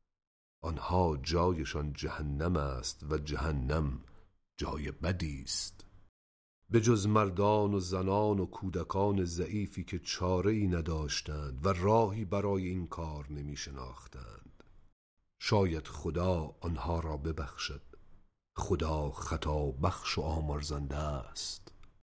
آنها جایشان جهنم است و جهنم جای بدی است. به جز مردان و زنان و کودکان ضعیفی که چاره‌ای نداشتند و راهی برای این کار نمی شناختند. شاید خدا آنها را ببخشد. خدا خطا بخش و آمرزنده است.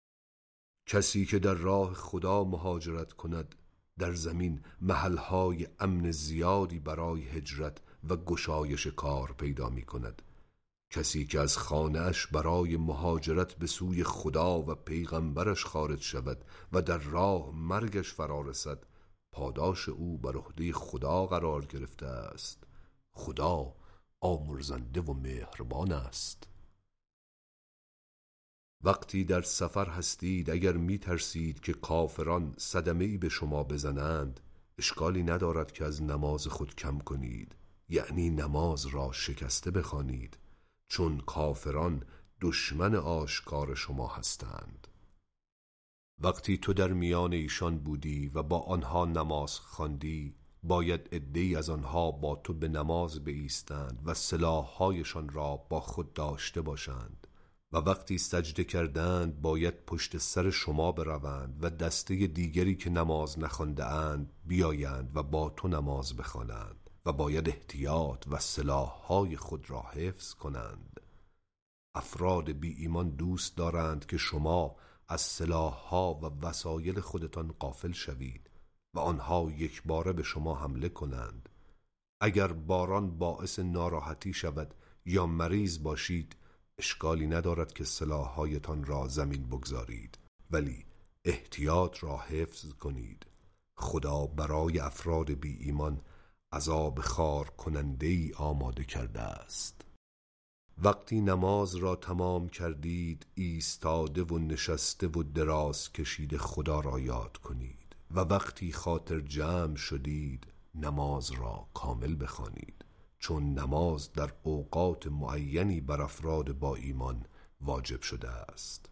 کسی که در راه خدا مهاجرت کند در زمین محلهای امن زیادی برای هجرت و گشایش کار پیدا می کند. کسی که از خانه‌اش برای مهاجرت به سوی خدا و پیغمبرش خارج شود و در راه مرگش فرا رسد پاداش او بر عهده خدا قرار گرفته است. خدا آمرزنده و مهربان است. وقتی در سفر هستید اگر می ترسید که کافران صدمه‌ای به شما بزنند، اشکالی ندارد که از نماز خود کم کنید، یعنی نماز را شکسته بخوانید، چون کافران دشمن آشکار شما هستند. وقتی تو در میان ایشان بودی و با آنها نماز خواندی، باید عده‌ای از آنها با تو به نماز بایستند و سلاح‌هایشان را با خود داشته باشند و وقتی سجده کردند باید پشت سر شما بروند و دسته دیگری که نماز نخوانده اند بیایند و با تو نماز بخوانند و باید احتیاط و سلاح‌های خود را حفظ کنند. افراد بی ایمان دوست دارند که شما از سلاح‌ها و وسایل خودتان غافل شوید و آنها یک باره به شما حمله کنند. اگر باران باعث ناراحتی شود یا مریض باشید، اشکالی ندارد که سلاح‌هایتان را زمین بگذارید، ولی احتیاط را حفظ کنید. خدا برای افراد بی ایمان عذاب خار کننده‌ای آماده کرده است. وقتی نماز را تمام کردید ایستاده و نشسته و دراز کشیده خدا را یاد کنید و وقتی خاطر جمع شدید نماز را کامل بخوانید، چون نماز در اوقات معینی بر افراد با ایمان واجب شده است.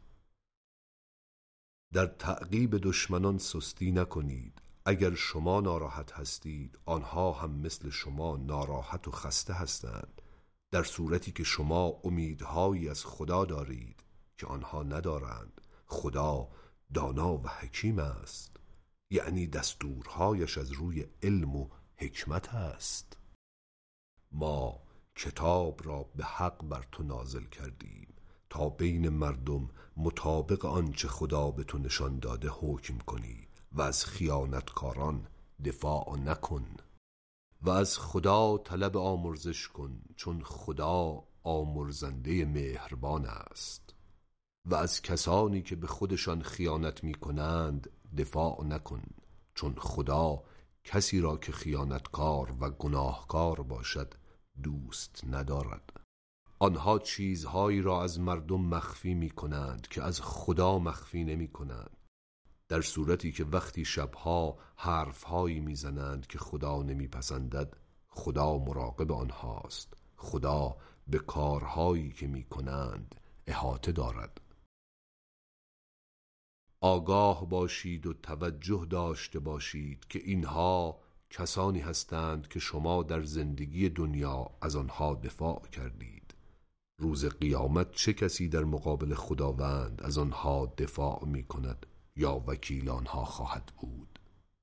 در تعقیب دشمنان سستی نکنید. اگر شما ناراحت هستید آنها هم مثل شما ناراحت و خسته هستند، در صورتی که شما امیدهایی از خدا دارید که آنها ندارند. خدا دانا و حکیم است، یعنی دستورهایش از روی علم و حکمت است. ما کتاب را به حق بر تو نازل کردیم تا بین مردم مطابق آنچه خدا به تو نشان داده حکم کنی و از خیانتکاران دفاع نکن و از خدا طلب آمرزش کن، چون خدا آمرزنده مهربان است. و از کسانی که به خودشان خیانت می کنند دفاع نکن، چون خدا کسی را که خیانتکار و گناهکار باشد دوست ندارد. آنها چیزهایی را از مردم مخفی می کنند که از خدا مخفی نمی کنند، در صورتی که وقتی شبها حرفهایی می زنند که خدا نمی پسندد. خدا مراقب آنهاست. خدا به کارهایی که می کنند احاطه دارد. آگاه باشید و توجه داشته باشید که اینها کسانی هستند که شما در زندگی دنیا از آنها دفاع کردید. روز قیامت چه کسی در مقابل خداوند از آنها دفاع می کند یا وکیل آنها خواهد بود؟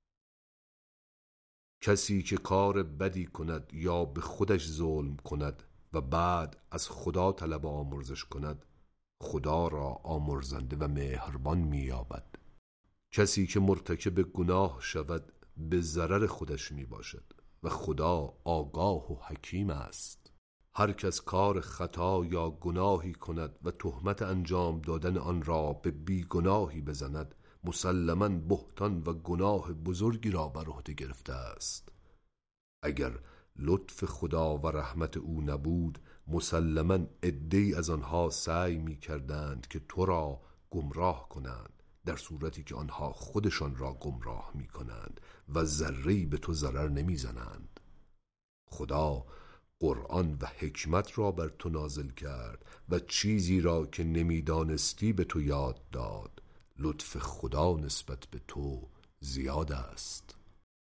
کسی که کار بدی کند یا به خودش ظلم کند و بعد از خدا طلب آمرزش کند، خدا را آمرزنده و مهربان می‌یابد. کسی که مرتکب گناه شود به ضرر خودش می باشد و خدا آگاه و حکیم است. هر کس کار خطا یا گناهی کند و تهمت انجام دادن آن را به بیگناهی بزند، مسلماً بهتان و گناه بزرگی را بر عهده گرفته است. اگر لطف خدا و رحمت او نبود، مسلماً عده‌ای از آنها سعی می کردند که تو را گمراه کنند، در صورتی که آنها خودشان را گمراه می کنند و ذره‌ای به تو ضرر نمی زنند. خدا قرآن و حکمت را بر تو نازل کرد و چیزی را که نمی دانستی به تو یاد داد. لطف خدا نسبت به تو زیاد است.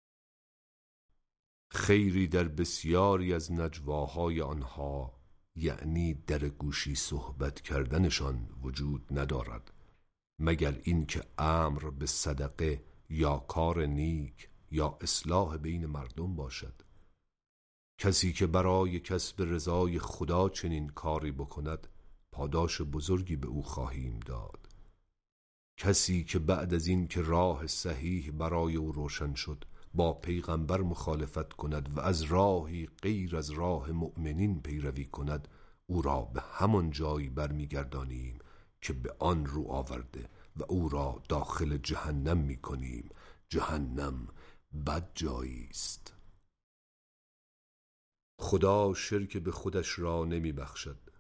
خیری در بسیاری از نجواهای آنها، یعنی در گوشی صحبت کردنشان، وجود ندارد، مگر اینکه امر به صدقه یا کار نیک یا اصلاح بین مردم باشد. کسی که برای کسب رضای خدا چنین کاری بکند، پاداش بزرگی به او خواهیم داد. کسی که بعد از این که راه صحیح برای او روشن شد با پیغمبر مخالفت کند و از راهی غیر از راه مؤمنین پیروی کند، او را به همان جایی برمیگردانیم که به آن رو آورده و او را داخل جهنم میکنیم. جهنم بد جایی است. خدا شرک به خودش را نمی بخشد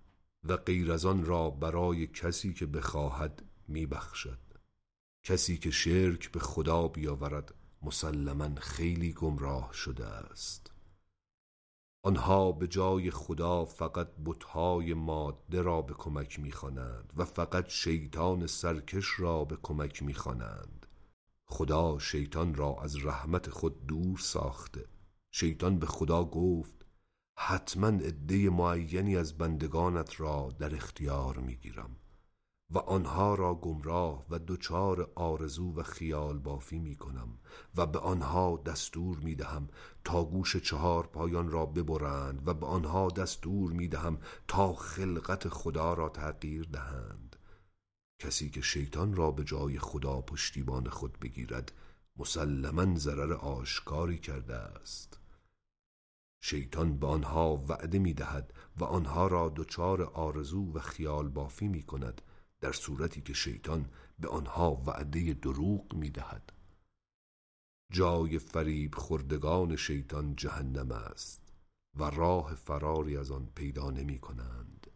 و غیر از آن را برای کسی که بخواهد میبخشد. کسی که شرک به خدا بیاورد مسلماً خیلی گمراه شده است. آنها به جای خدا فقط بت‌های ماده را به کمک می‌خوانند و فقط شیطان سرکش را به کمک می‌خوانند. خدا شیطان را از رحمت خود دور ساخته. شیطان به خدا گفت حتما عده معینی از بندگانت را در اختیار می‌گیرم و آنها را گمراه و دچار آرزو و خیال بافی می کنم و به آنها دستور می دهم تا گوش چهار پایان را ببرند و به آنها دستور می دهم تا خلقت خدا را تغییر دهند. کسی که شیطان را به جای خدا پشتیبان خود بگیرد مسلماً ضرر آشکاری کرده است. شیطان به آنها وعده می دهد و آنها را دچار آرزو و خیال بافی می کند، در صورتی که شیطان به آنها وعده دروغ می دهد. جای فریب خوردگان شیطان جهنم است و راه فراری از آن پیدا نمی کنند.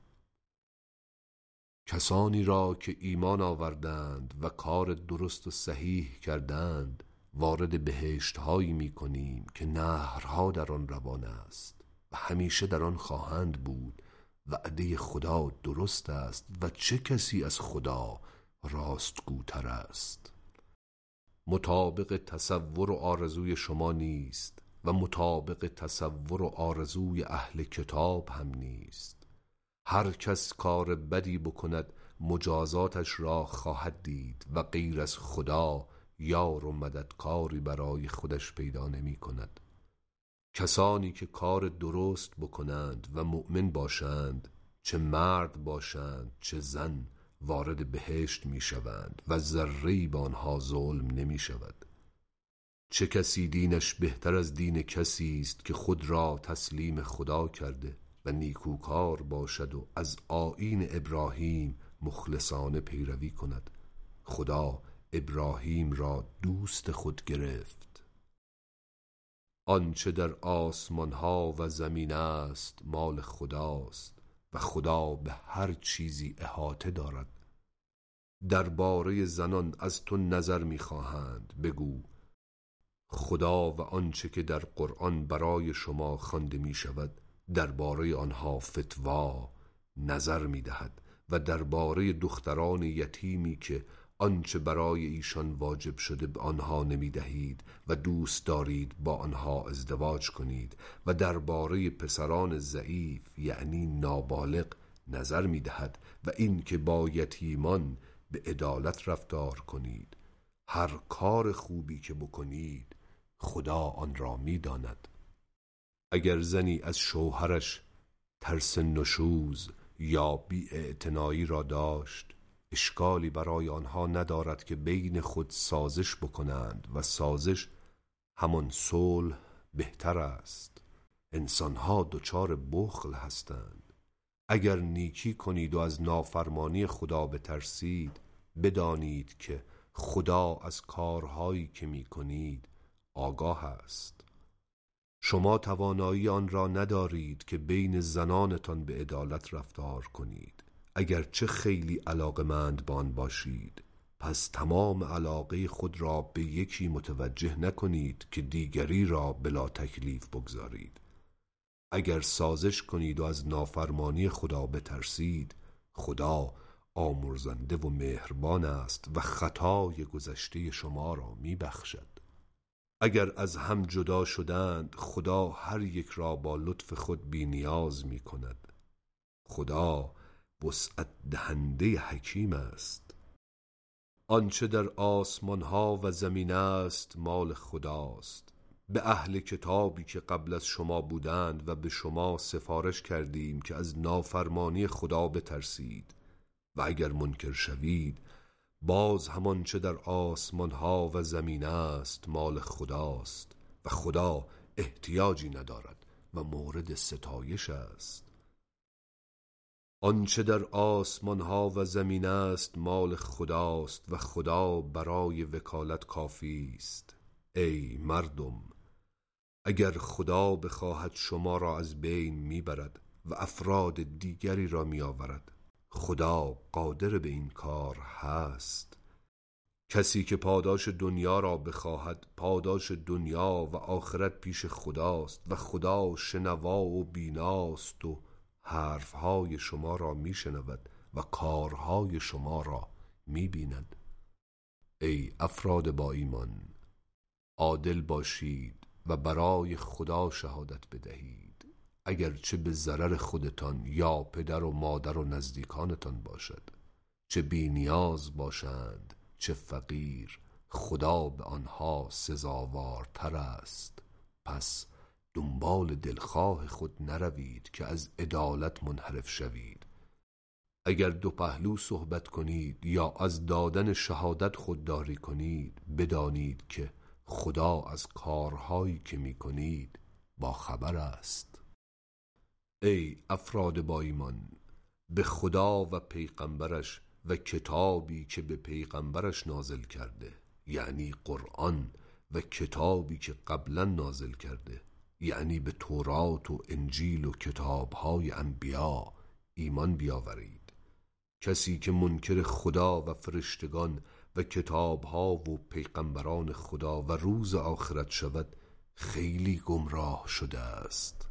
کسانی را که ایمان آوردند و کار درست و صحیح کردند وارد بهشت هایی می کنیم که نهرها در آن روان است و همیشه در آن خواهند بود. وعده خدا درست است و چه کسی از خدا راستگوتر است؟ مطابق تصور و آرزوی شما نیست و مطابق تصور و آرزوی اهل کتاب هم نیست. هر کس کار بدی بکند مجازاتش را خواهد دید و غیر از خدا یار و مددکاری برای خودش پیدا نمی کند. کسانی که کار درست بکنند و مؤمن باشند، چه مرد باشند چه زن، وارد بهشت می شوند و ذره‌ای به آنها ظلم نمی شود. چه کسی دینش بهتر از دین کسی است که خود را تسلیم خدا کرده و نیکوکار باشد و از آیین ابراهیم مخلصانه پیروی کند. خدا ابراهیم را دوست خود گرفت. آنچه در آسمان ها و زمین است مال خداست و خدا به هر چیزی احاطه دارد. درباره زنان از تو نظر می‌خواهند، بگو خدا و آنچه که در قرآن برای شما خوانده می شود درباره آنها فتوا نظر می دهد و درباره دختران یتیمی که آنچه برای ایشان واجب شده به آنها نمی دهید و دوست دارید با آنها ازدواج کنید و درباره پسران ضعیف یعنی نابالغ نظر می دهد و این که با یتیمان به عدالت رفتار کنید. هر کار خوبی که بکنید خدا آن را می داند. اگر زنی از شوهرش ترس نشوز یا بی‌اعتنایی را داشت، اشکالی برای آنها ندارد که بین خود سازش بکنند و سازش همان صلح بهتر است. انسانها دچار بخل هستند. اگر نیکی کنید و از نافرمانی خدا بترسید، بدانید که خدا از کارهایی که می کنید آگاه است. شما توانایی آن را ندارید که بین زنانتان به عدالت رفتار کنید. اگرچه خیلی علاقمند به آن باشید، پس تمام علاقه خود را به یکی متوجه نکنید که دیگری را بلا تکلیف بگذارید. اگر سازش کنید و از نافرمانی خدا بترسید، خدا آمرزنده و مهربان است و خطای گذشته شما را می بخشد. اگر از هم جدا شدند، خدا هر یک را با لطف خود بی نیاز می کند. خدا وسعت دهنده حکیم است. آنچه در آسمان ها و زمین است مال خداست. به اهل کتابی که قبل از شما بودند و به شما سفارش کردیم که از نافرمانی خدا بترسید و اگر منکر شوید باز همان چه در آسمان ها و زمین است مال خداست و خدا احتیاجی ندارد و مورد ستایش است. آنچه در آسمان ها و زمین است مال خداست و خدا برای وکالت کافی است. ای مردم، اگر خدا بخواهد شما را از بین میبرد و افراد دیگری را می آورد. خدا قادر به این کار هست. کسی که پاداش دنیا را بخواهد، پاداش دنیا و آخرت پیش خداست و خدا شنوا و بیناست و حرفهای شما را می شنود و کارهای شما را می بیند. ای افراد با ایمان، عادل باشید و برای خدا شهادت بدهید، اگرچه به ضرر خودتان یا پدر و مادر و نزدیکانتان باشد. چه بی نیاز باشند چه فقیر، خدا به آنها سزاوارتر است. پس دنبال دلخواه خود نروید که از عدالت منحرف شوید. اگر دو پهلو صحبت کنید یا از دادن شهادت خودداری کنید، بدانید که خدا از کارهایی که می کنید با خبر است. ای افراد با ایمان، به خدا و پیغمبرش و کتابی که به پیغمبرش نازل کرده، یعنی قرآن، و کتابی که قبلا نازل کرده، یعنی به تورات و انجیل و کتابهای انبیا، ایمان بیاورید. کسی که منکر خدا و فرشتگان و کتابها و پیغمبران خدا و روز آخرت شود، خیلی گمراه شده است.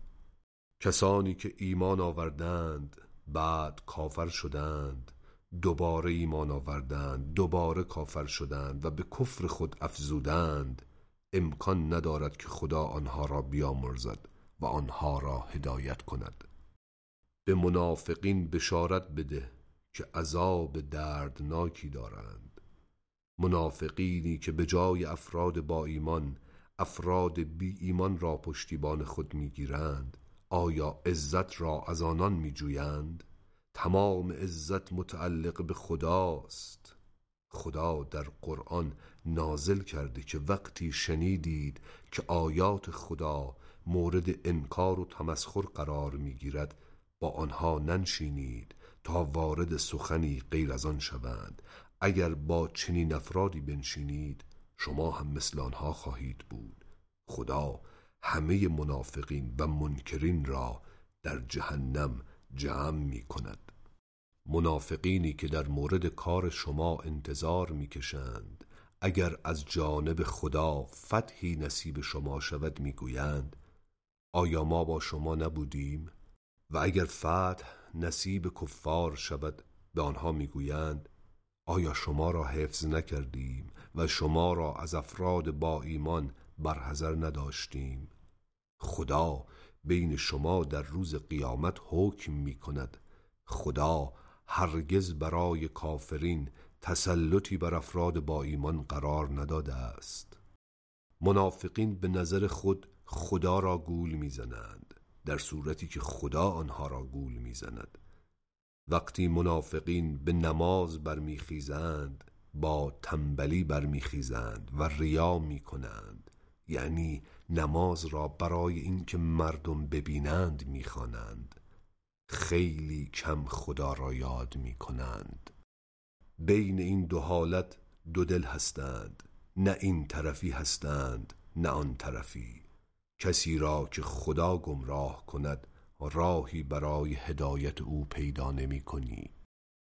کسانی که ایمان آوردند بعد کافر شدند، دوباره ایمان آوردند، دوباره کافر شدند و به کفر خود افزودند، امکان ندارد که خدا آنها را بیامرزد و آنها را هدایت کند. به منافقین بشارت بده که عذاب دردناکی دارند. منافقینی که به جای افراد با ایمان، افراد بی ایمان را پشتیبان خود میگیرند، آیا عزت را از آنان میجویند؟ تمام عزت متعلق به خداست. خدا در قرآن نازل کرده که وقتی شنیدید که آیات خدا مورد انکار و تمسخر قرار میگیرد، با آنها ننشینید تا وارد سخنی غیر از آن شوند. اگر با چنین افرادی بنشینید، شما هم مثل آنها خواهید بود. خدا همه منافقین و منکرین را در جهنم جمع می کند. منافقینی که در مورد کار شما انتظار می کشند، اگر از جانب خدا فتحی نصیب شما شود میگویند آیا ما با شما نبودیم؟ و اگر فتح نصیب کفار شود، به آنها میگویند آیا شما را حفظ نکردیم و شما را از افراد با ایمان برحذر نداشتیم؟ خدا بین شما در روز قیامت حکم می کند. خدا هرگز برای کافرین تسلطی بر افراد با ایمان قرار نداده است. منافقین به نظر خود خدا را گول میزنند، در صورتی که خدا آنها را گول میزند. وقتی منافقین به نماز برمیخیزند، با تنبلی برمیخیزند و ریا میکنند، یعنی نماز را برای اینکه مردم ببینند میخوانند. خیلی کم خدا را یاد میکنند. بین این دو حالت دو دل هستند، نه این طرفی هستند نه آن طرفی. کسی را که خدا گمراه کند، راهی برای هدایت او پیدا نمی کنی.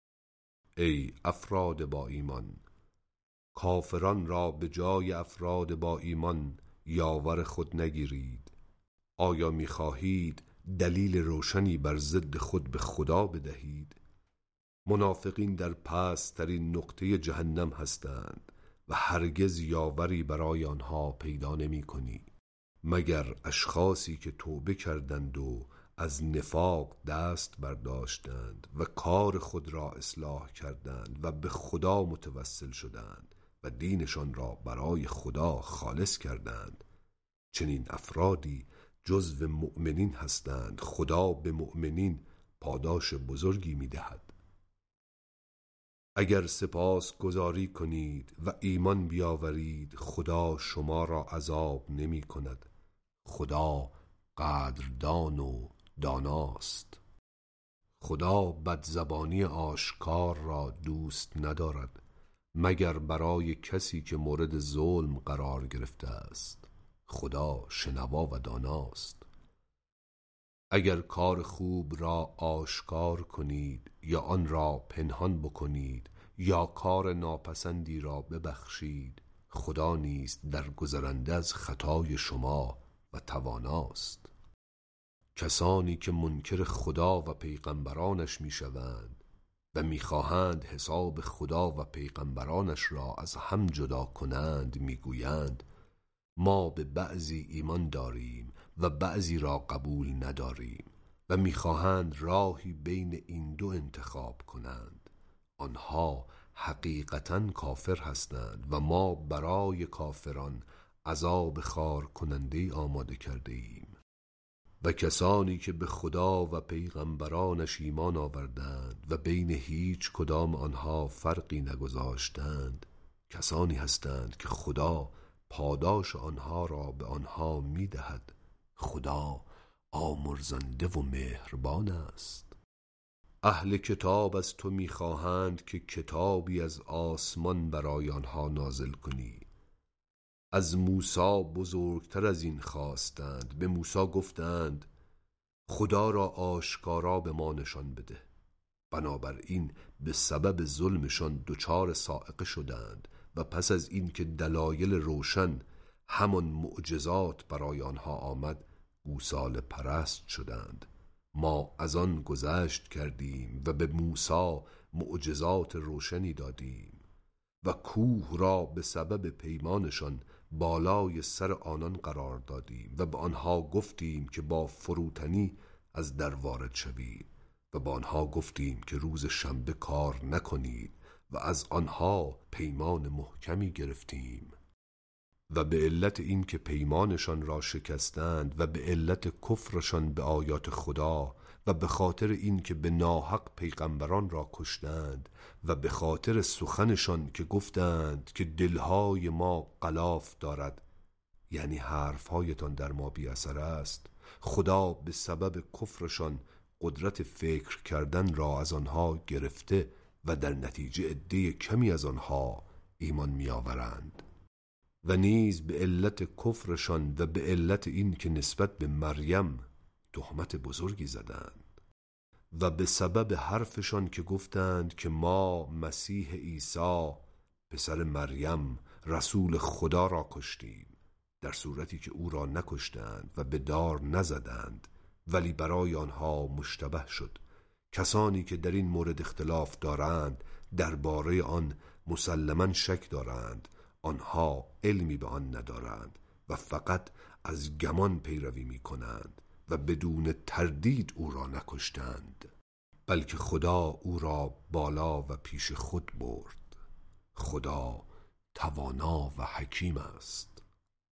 ای افراد با ایمان، کافران را به جای افراد با ایمان یاور خود نگیرید. آیا می خواهید دلیل روشنی بر ضد خود به خدا بدهید؟ منافقین در پست‌ترین نقطه جهنم هستند و هرگز یاوری برای آنها پیدا نمی کنی، مگر اشخاصی که توبه کردند و از نفاق دست برداشتند و کار خود را اصلاح کردند و به خدا متوسل شدند و دینشان را برای خدا خالص کردند. چنین افرادی جزو مؤمنین هستند. خدا به مؤمنین پاداش بزرگی می دهد. اگر سپاس گزاری کنید و ایمان بیاورید، خدا شما را عذاب نمی کند. خدا قدردان و داناست. خدا بدزبانی آشکار را دوست ندارد، مگر برای کسی که مورد ظلم قرار گرفته است. خدا شنوا و داناست. اگر کار خوب را آشکار کنید یا آن را پنهان بکنید یا کار ناپسندی را ببخشید، خدا نیز درگذرنده از خطای شما و تواناست. کسانی که منکر خدا و پیغمبرانش میشوند و میخواهند حساب خدا و پیغمبرانش را از هم جدا کنند، میگویند ما به بعضی ایمان داریم و بعضی را قبول نداریم و میخواهند راهی بین این دو انتخاب کنند. آنها حقیقتاً کافر هستند و ما برای کافران عذاب خار کننده آماده کرده ایم. و کسانی که به خدا و پیغمبرانش ایمان آوردند و بین هیچ کدام آنها فرقی نگذاشتند، کسانی هستند که خدا پاداش آنها را به آنها میدهد. خدا آمرزنده و مهربان است. اهل کتاب از تو میخواهند که کتابی از آسمان برای آنها نازل کنی. از موسی بزرگتر از این خواستند. به موسی گفتند خدا را آشکارا به ما نشان بده. بنابراین به سبب ظلمشان دچار صاعقه شدند و پس از این که دلایل روشن همان معجزات برای آنها آمد، گوساله پرست شدند. ما از آن گذشت کردیم و به موسی معجزات روشنی دادیم و کوه را به سبب پیمانشان بالای سر آنان قرار دادیم و به آنها گفتیم که با فروتنی از در وارد شوید و با آنها گفتیم که روز شنبه کار نکنید و از آنها پیمان محکمی گرفتیم. و به علت این که پیمانشان را شکستند و به علت کفرشان به آیات خدا و به خاطر این که به ناحق پیغمبران را کشتند و به خاطر سخنشان که گفتند که دلهای ما غلاف دارد، یعنی حرفهایتان در ما بی اثر است، خدا به سبب کفرشان قدرت فکر کردن را از آنها گرفته و در نتیجه عده کمی از آنها ایمان می آورند. و نیز به علت کفرشان و به علت این که نسبت به مریم تهمت بزرگی زدند و به سبب حرفشان که گفتند که ما مسیح عیسی پسر مریم رسول خدا را کشتیم، در صورتی که او را نکشتند و به دار نزدند، ولی برای آنها مشتبه شد. کسانی که در این مورد اختلاف دارند درباره آن مسلماً شک دارند. آنها علمی به آن ندارند و فقط از گمان پیروی می کنند و بدون تردید او را نکشتند، بلکه خدا او را بالا و پیش خود برد. خدا توانا و حکیم است.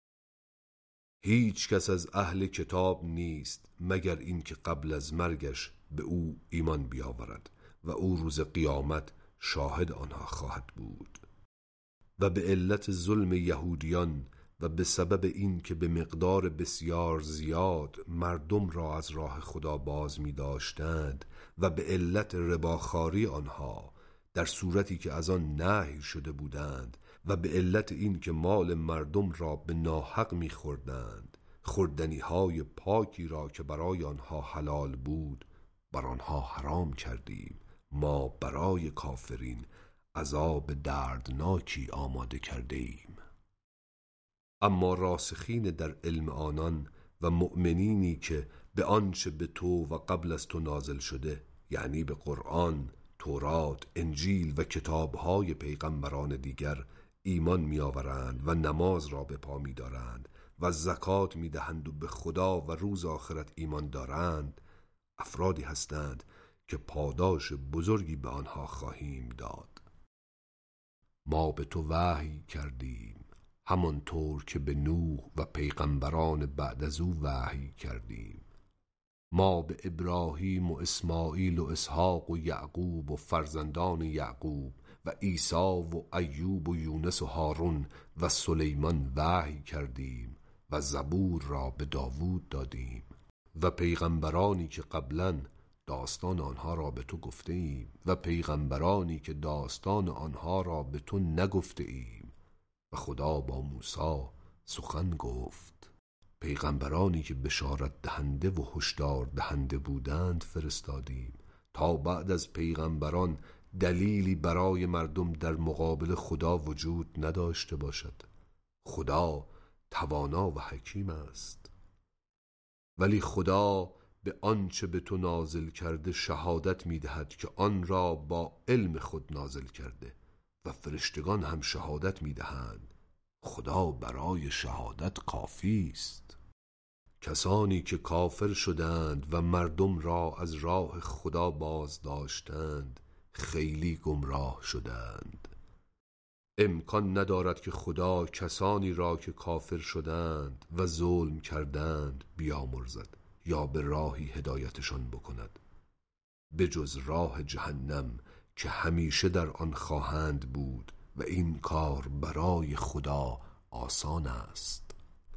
هیچ کس از اهل کتاب نیست مگر این که قبل از مرگش به او ایمان بیاورد و او روز قیامت شاهد آنها خواهد بود. و به علت ظلم یهودیان و به سبب این که به مقدار بسیار زیاد مردم را از راه خدا باز می داشتند و به علت رباخواری آنها در صورتی که از آن نهی شده بودند و به علت این که مال مردم را به ناحق می خوردند، خوردنی های پاکی را که برای آنها حلال بود بر آنها حرام کردیم. ما برای کافرین عذاب دردناکی آماده کرده ایم. اما راسخین در علم آنان و مؤمنینی که به آنچه به تو و قبل از تو نازل شده، یعنی به قرآن، تورات، انجیل و کتابهای پیغمبران دیگر ایمان می آورند و نماز را به پا می دارند و زکات می دهند و به خدا و روز آخرت ایمان دارند، افرادی هستند که پاداش بزرگی به آنها خواهیم داد. ما به تو وحی کردیم همانطور که به نوح و پیغمبران بعد از او وحی کردیم. ما به ابراهیم و اسماعیل و اسحاق و یعقوب و فرزندان یعقوب و عیسی و ایوب و یونس و هارون و سلیمان وحی کردیم و زبور را به داوود دادیم و پیغمبرانی که قبلاً داستان آنها را به تو گفته ایم و پیغمبرانی که داستان آنها را به تو نگفته ایم. و خدا با موسی سخن گفت. پیغمبرانی که بشارت دهنده و هشدار دهنده بودند فرستادیم تا بعد از پیغمبران دلیلی برای مردم در مقابل خدا وجود نداشته باشد. خدا توانا و حکیم است. ولی خدا به آنچه به تو نازل کرده شهادت می‌دهد که آن را با علم خود نازل کرده و فرشتگان هم شهادت می‌دهند. خدا برای شهادت کافی است. کسانی که کافر شدند و مردم را از راه خدا باز داشتند خیلی گمراه شدند. امکان ندارد که خدا کسانی را که کافر شدند و ظلم کردند بیامرزد یا به راهی هدایتشان بکند به جز راه جهنم که همیشه در آن خواهند بود و این کار برای خدا آسان است.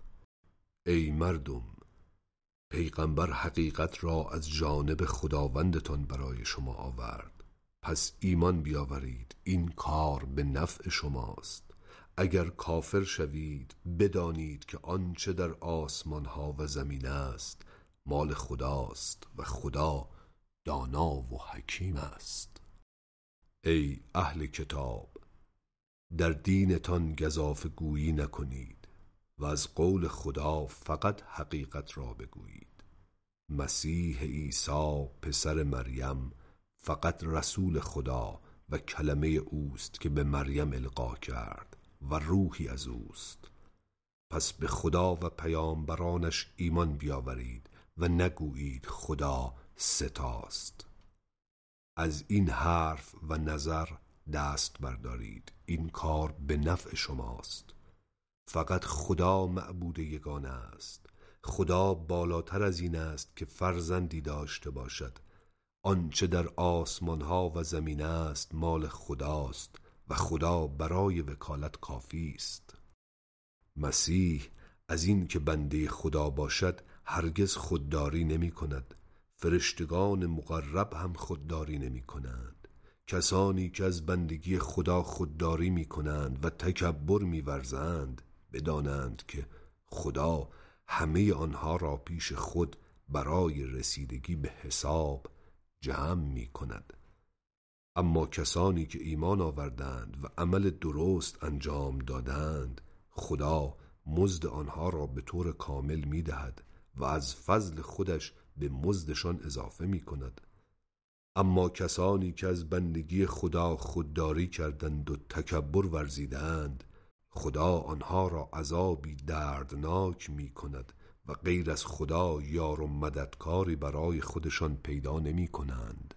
ای مردم، پیغمبر حقیقت را از جانب خداوندتان برای شما آورد، پس ایمان بیاورید، این کار به نفع شماست. اگر کافر شوید بدانید که آنچه در آسمان ها و زمین است مال خداست و خدا دانا و حکیم است. ای اهل کتاب، در دینتان گزافه گویی نکنید و از قول خدا فقط حقیقت را بگویید. مسیح عیسی پسر مریم فقط رسول خدا و کلمه اوست که به مریم القا کرد و روحی از اوست. پس به خدا و پیامبرانش ایمان بیاورید و نگویید خدا ستاست. از این حرف و نظر دست بردارید، این کار به نفع شماست. فقط خدا معبود یگانه است. خدا بالاتر از این است که فرزندی داشته باشد. آنچه در آسمان ها و زمین است مال خداست و خدا برای وکالت کافی است. مسیح از این که بنده خدا باشد هرگز خودداری نمی کند. فرشتگان مقرب هم خودداری نمی کنند. کسانی که از بندگی خدا خودداری می کنند و تکبر می ورزند بدانند که خدا همه آنها را پیش خود برای رسیدگی به حساب جمع می کند. اما کسانی که ایمان آوردند و عمل درست انجام دادند خدا مزد آنها را به طور کامل می دهد و از فضل خودش به مزدشان اضافه می کند. اما کسانی که از بندگی خدا خودداری کردند و تکبر ورزیدند خدا آنها را عذابی دردناک می کند و غیر از خدا یار و مددکاری برای خودشان پیدا نمی کنند.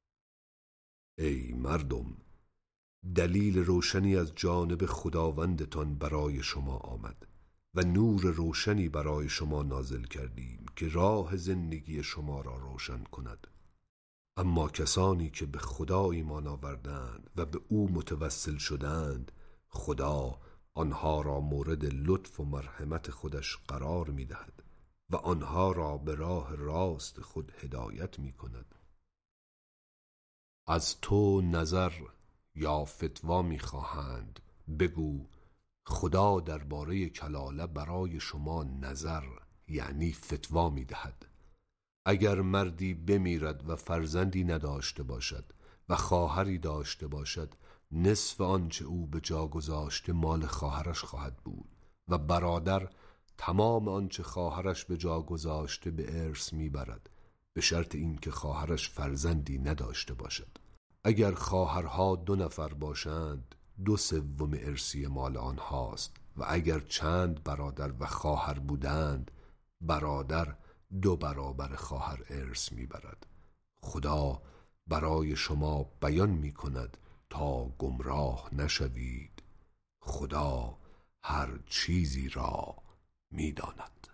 ای مردم، دلیل روشنی از جانب خداوندتان برای شما آمد و نور روشنی برای شما نازل کردیم که راه زندگی شما را روشن کند. اما کسانی که به خدا ایمان آوردند و به او متوسل شدند خدا آنها را مورد لطف و مرحمت خودش قرار می دهد و آنها را به راه راست خود هدایت می کند. از تو نظر یا فتوا می خواهند، بگو خدا درباره کلاله برای شما نظر یعنی فتوا می دهد. اگر مردی بمیرد و فرزندی نداشته باشد و خواهری داشته باشد نصف آنچه او به جا گذاشته مال خواهرش خواهد بود و برادر تمام آنچه خواهرش به جا گذاشته به ارث میبرد به شرط اینکه خواهرش فرزندی نداشته باشد. اگر خواهرها 2 نفر باشند 2/3 ارثی مال آنهاست و اگر چند برادر و خواهر بودند برادر 2 برابر خواهر ارث میبرد. خدا برای شما بیان می کند تا گمراه نشوید. خدا هر چیزی را می داند.